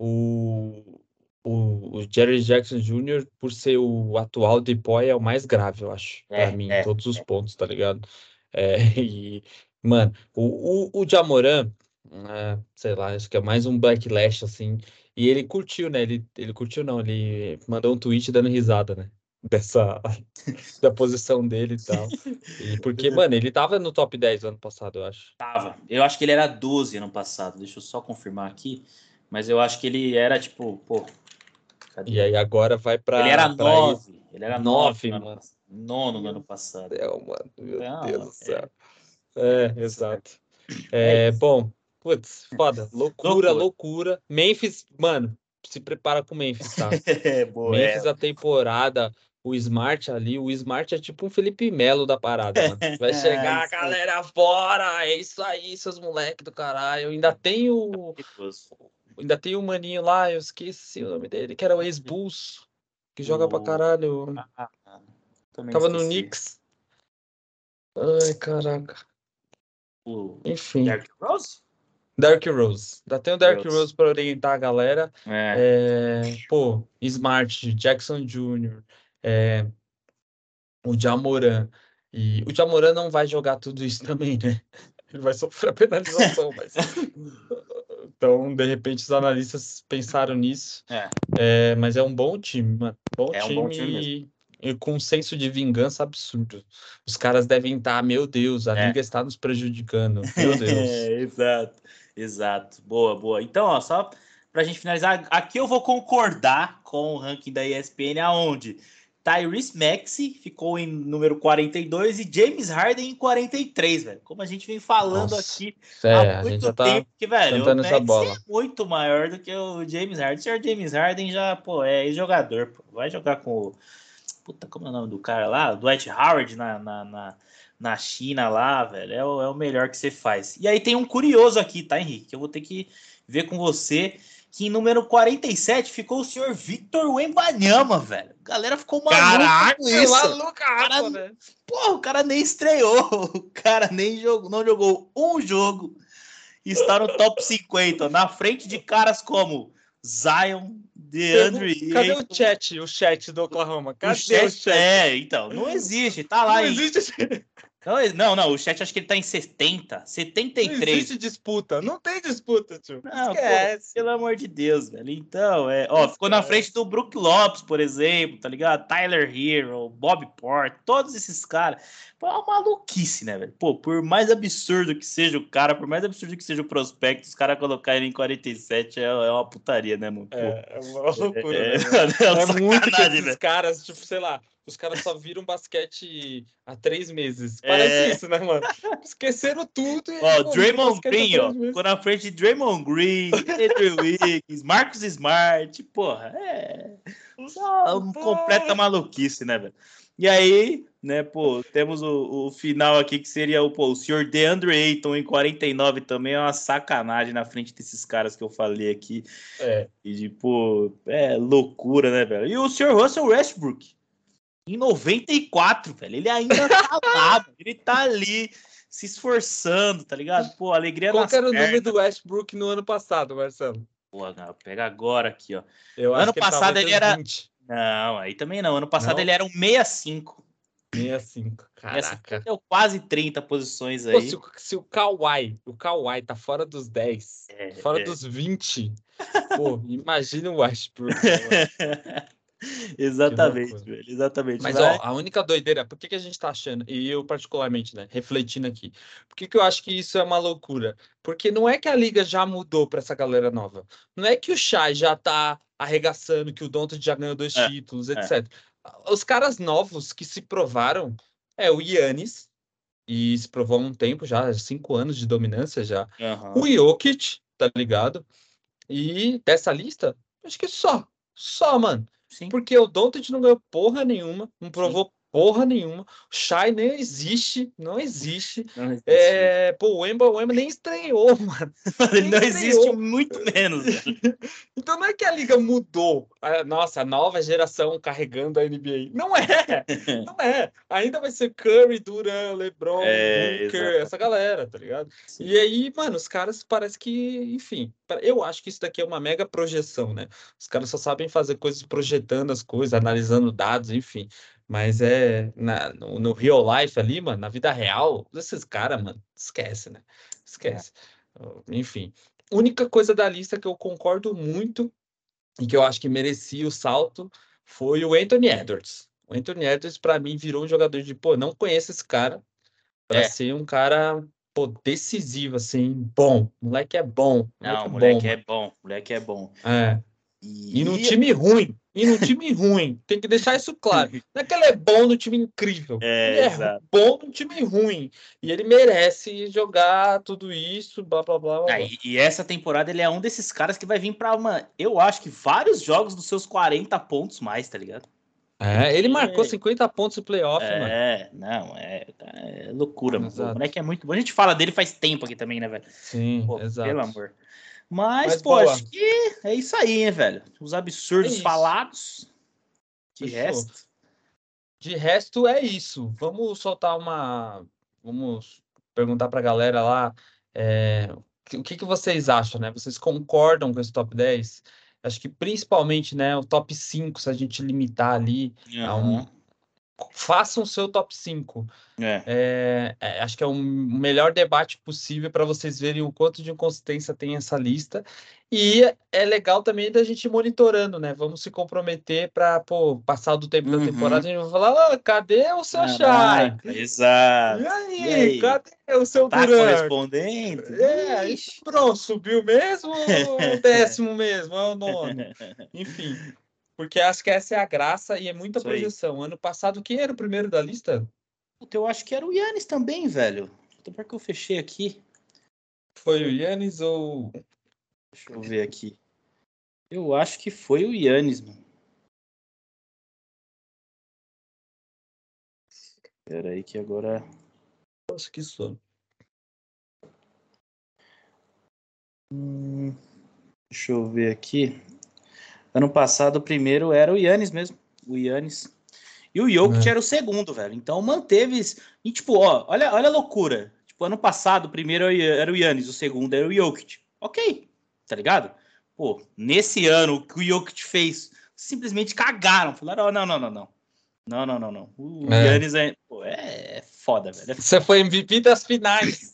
O Jaren Jackson Jr., por ser o atual Depoy, é o mais grave, eu acho, pra mim, em todos os pontos, tá ligado? E, mano, o Ja Morant, sei lá, acho que é mais um backlash, assim, e ele curtiu, né? Ele curtiu, não, ele mandou um tweet dando risada, né? Da posição dele e tal. E porque, mano, ele tava no top 10 ano passado, eu acho. Tava. Eu acho que ele era 12 ano passado. Deixa eu só confirmar aqui. Mas eu acho que ele era tipo, pô. Cadê? E aí agora vai pra. Ele era 9. Ele era 9, mano. Nono no ano passado. Mano. Meu Deus do céu. Exato. Bom, putz, foda. Loucura. Memphis, mano, se prepara com Memphis, tá? Boa, Memphis a temporada. o Smart ali. O Smart é tipo um Felipe Melo da parada, mano. Vai chegar a galera fora, é isso aí, seus moleques do caralho. Ainda tem o maninho lá, eu esqueci o nome dele, que era o ex-Bulls, que joga pra caralho. Também Tava no esqueci. Knicks. Ai, caraca. Enfim. Derrick Rose? Derrick Rose. Ainda tem o Derrick Rose para orientar a galera. Smart, Jackson Jr., o Jamoran. E o Jamoran não vai jogar tudo isso também, né? Ele vai sofrer a penalização, mas... Então, de repente, os analistas pensaram nisso. Mas é um bom time, mano. Um bom time mesmo. E com um senso de vingança absurdo. Os caras devem estar, meu Deus, a liga está nos prejudicando. Meu Deus. Exato. Boa. Então, ó, só pra gente finalizar, aqui eu vou concordar com o ranking da ESPN, aonde Tyrese Maxey ficou em número 42 e James Harden em 43, velho. Como a gente vem falando aqui há muito tempo, que, velho, o Maxey é muito maior do que o James Harden. O senhor James Harden já, é jogador, pô. Vai jogar com o... Puta, como é o nome do cara lá? O Dwight Howard na China lá, velho. É o melhor que você faz. E aí tem um curioso aqui, tá, Henrique? Que eu vou ter que ver com você, que em número 47 ficou o senhor Victor Wembanyama, velho. A galera ficou maluca com isso. Velho. Porra, o cara nem estreou. O cara nem jogou, não jogou um jogo. Está no top 50, na frente de caras como Zion, DeAndre. Cadê o chat do Oklahoma? Cadê o chat? Então, não existe, tá lá. Não existe. Não, o chat acho que ele tá em 70, 73. Não existe disputa, não tem disputa, tio. Não, esquece. Pô, pelo amor de Deus, velho. Então, ficou na frente do Brook Lopes, por exemplo, tá ligado? Tyler Hero, Bob Porter, todos esses caras. Pô, é uma maluquice, né, velho? Pô, por mais absurdo que seja o cara, por mais absurdo que seja o prospecto, os caras colocarem ele em 47 é uma putaria, né, mano? Pô, é uma loucura, né, é muito que esses caras, tipo, sei lá, os caras só viram basquete há 3 meses. Parece isso, né, mano? Esqueceram tudo. Draymond Green, ficou na frente de Draymond Green, Andrew Wiggins, Marcus Smart, porra, só uma completa maluquice, né, velho? E aí, né, pô, temos o final aqui, que seria o senhor DeAndre Ayton em 49 também, é uma sacanagem na frente desses caras que eu falei aqui. E, loucura, né, velho? E o senhor Russell Westbrook em 94, velho, ele ainda tá lá, ele tá ali se esforçando, tá ligado? Pô, alegria nas pernas. Qual era o número do Westbrook no ano passado, Marcelo? Pô, pega agora aqui, ó. Ano passado ele era 20. Não, aí também não. Ano passado ele era um 65. 65, caraca. Deu quase 30 posições aí. Pô, se o Kawhi tá fora dos 10, fora dos 20, pô, imagina o Westbrook. Exatamente, velho, exatamente. Mas, ó, a única doideira, por que a gente tá achando, e eu particularmente, né, refletindo aqui, por que eu acho que isso é uma loucura? Porque não é que a liga já mudou pra essa galera nova. Não é que o Shai já tá arregaçando, que o Doncic já ganhou 2 títulos, etc. Os caras novos que se provaram o Giannis, e se provou há um tempo já, 5 anos de dominância já. O Jokic, tá ligado? E dessa lista, acho que só, mano. Sim. Porque o Doncic não ganhou porra nenhuma, não provou porra nenhuma. O Shai nem existe, não existe. O Wemba nem estreou, mano. Ele não existe, muito menos. Então não é que a liga mudou. Nossa, a nova geração carregando a NBA. Não é. Ainda vai ser Curry, Durant, LeBron, Booker, essa galera, tá ligado? Sim. E aí, mano, os caras parece que, enfim, eu acho que isso daqui é uma mega projeção, né? Os caras só sabem fazer coisas projetando as coisas, analisando dados, enfim. Mas no real life ali, mano, na vida real, esses caras, mano, esquece, né? Esquece. Enfim. Única coisa da lista que eu concordo muito e que eu acho que merecia o salto foi o Anthony Edwards. O Anthony Edwards, para mim, virou um jogador de, não conheço esse cara, para ser um cara, decisivo, assim, bom. Moleque é bom. Moleque é bom. E num time ruim. Tem que deixar isso claro. Não é que ele é bom no time incrível. Ele é bom no time ruim. E ele merece jogar tudo isso, blá, blá, blá, blá. E essa temporada ele é um desses caras que vai vir pra eu acho que vários jogos dos seus 40 pontos mais, tá ligado? Ele marcou 50 pontos no playoff, mano. Não, é loucura, mano. Exato. O moleque é muito bom. A gente fala dele faz tempo aqui também, né, velho? Sim, exato. Pelo amor. Mas pô, boa. acho que é isso aí, né, velho? Os absurdos falados. De resto, é isso. Vamos soltar Vamos perguntar pra galera lá o que vocês acham, né? Vocês concordam com esse top 10? Acho que principalmente, né, o top 5, se a gente limitar ali façam o seu top 5. Acho que é o melhor debate possível para vocês verem o quanto de inconsistência tem essa lista. E é legal também da gente ir monitorando, né? Vamos se comprometer para, passar do tempo da temporada, a gente vai falar, cadê o seu Shai? Exato. E aí, cadê o seu tá Duran? Correspondente? Pronto, subiu mesmo ou o 10º mesmo? É o 9º? Enfim, porque acho que essa é a graça e é muita projeção. Ano passado, quem era o primeiro da lista? Eu acho que era o Yannis também, velho. Até porque eu fechei aqui. Foi o Yannis ou... Deixa eu ver aqui. Eu acho que foi o Yannis, mano. Espera aí que agora... Acho que isso. Deixa eu ver aqui. Ano passado o primeiro era o Yannis mesmo. O Yannis. E o Jokic era o segundo, velho. Então manteve... E tipo, olha a loucura. Tipo, ano passado o primeiro era o Yannis, o segundo era o Jokic. Ok, tá ligado? Pô, nesse ano o que o Jokic fez, simplesmente cagaram. Falaram, não. O Yannis é foda, velho. Você foi MVP das finais.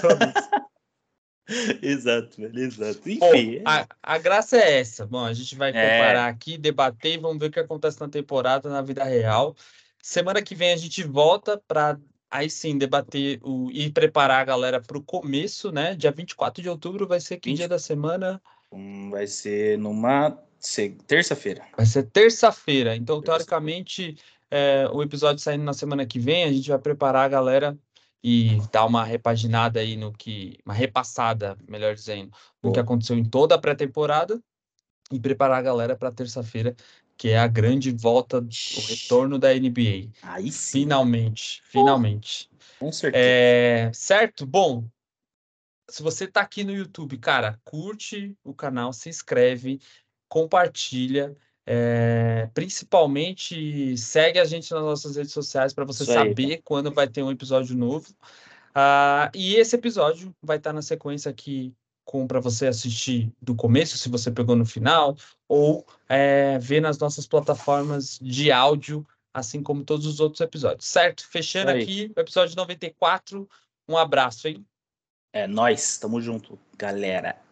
Exato, velho, exato. Enfim. A graça é essa. Bom, a gente vai comparar aqui, debater e vamos ver o que acontece na temporada, na vida real. Semana que vem a gente volta para aí sim debater e preparar a galera para o começo, né? Dia 24 de outubro vai ser que dia da semana? Vai ser numa terça-feira. Vai ser terça-feira. Então, teoricamente, o episódio saindo na semana que vem, a gente vai preparar a galera e dar uma repaginada aí uma repassada, melhor dizendo, no que aconteceu em toda a pré-temporada e preparar a galera para terça-feira, que é a grande volta, o retorno da NBA. Aí sim. Finalmente. Com certeza. Certo? Bom, se você tá aqui no YouTube, cara, curte o canal, se inscreve, compartilha, principalmente segue a gente nas nossas redes sociais para você saber quando vai ter um episódio novo. E esse episódio vai estar na sequência aqui para você assistir do começo, se você pegou no final, ou ver nas nossas plataformas de áudio, assim como todos os outros episódios, certo? Fechando aqui o episódio 94, um abraço, hein? É nóis, tamo junto, galera.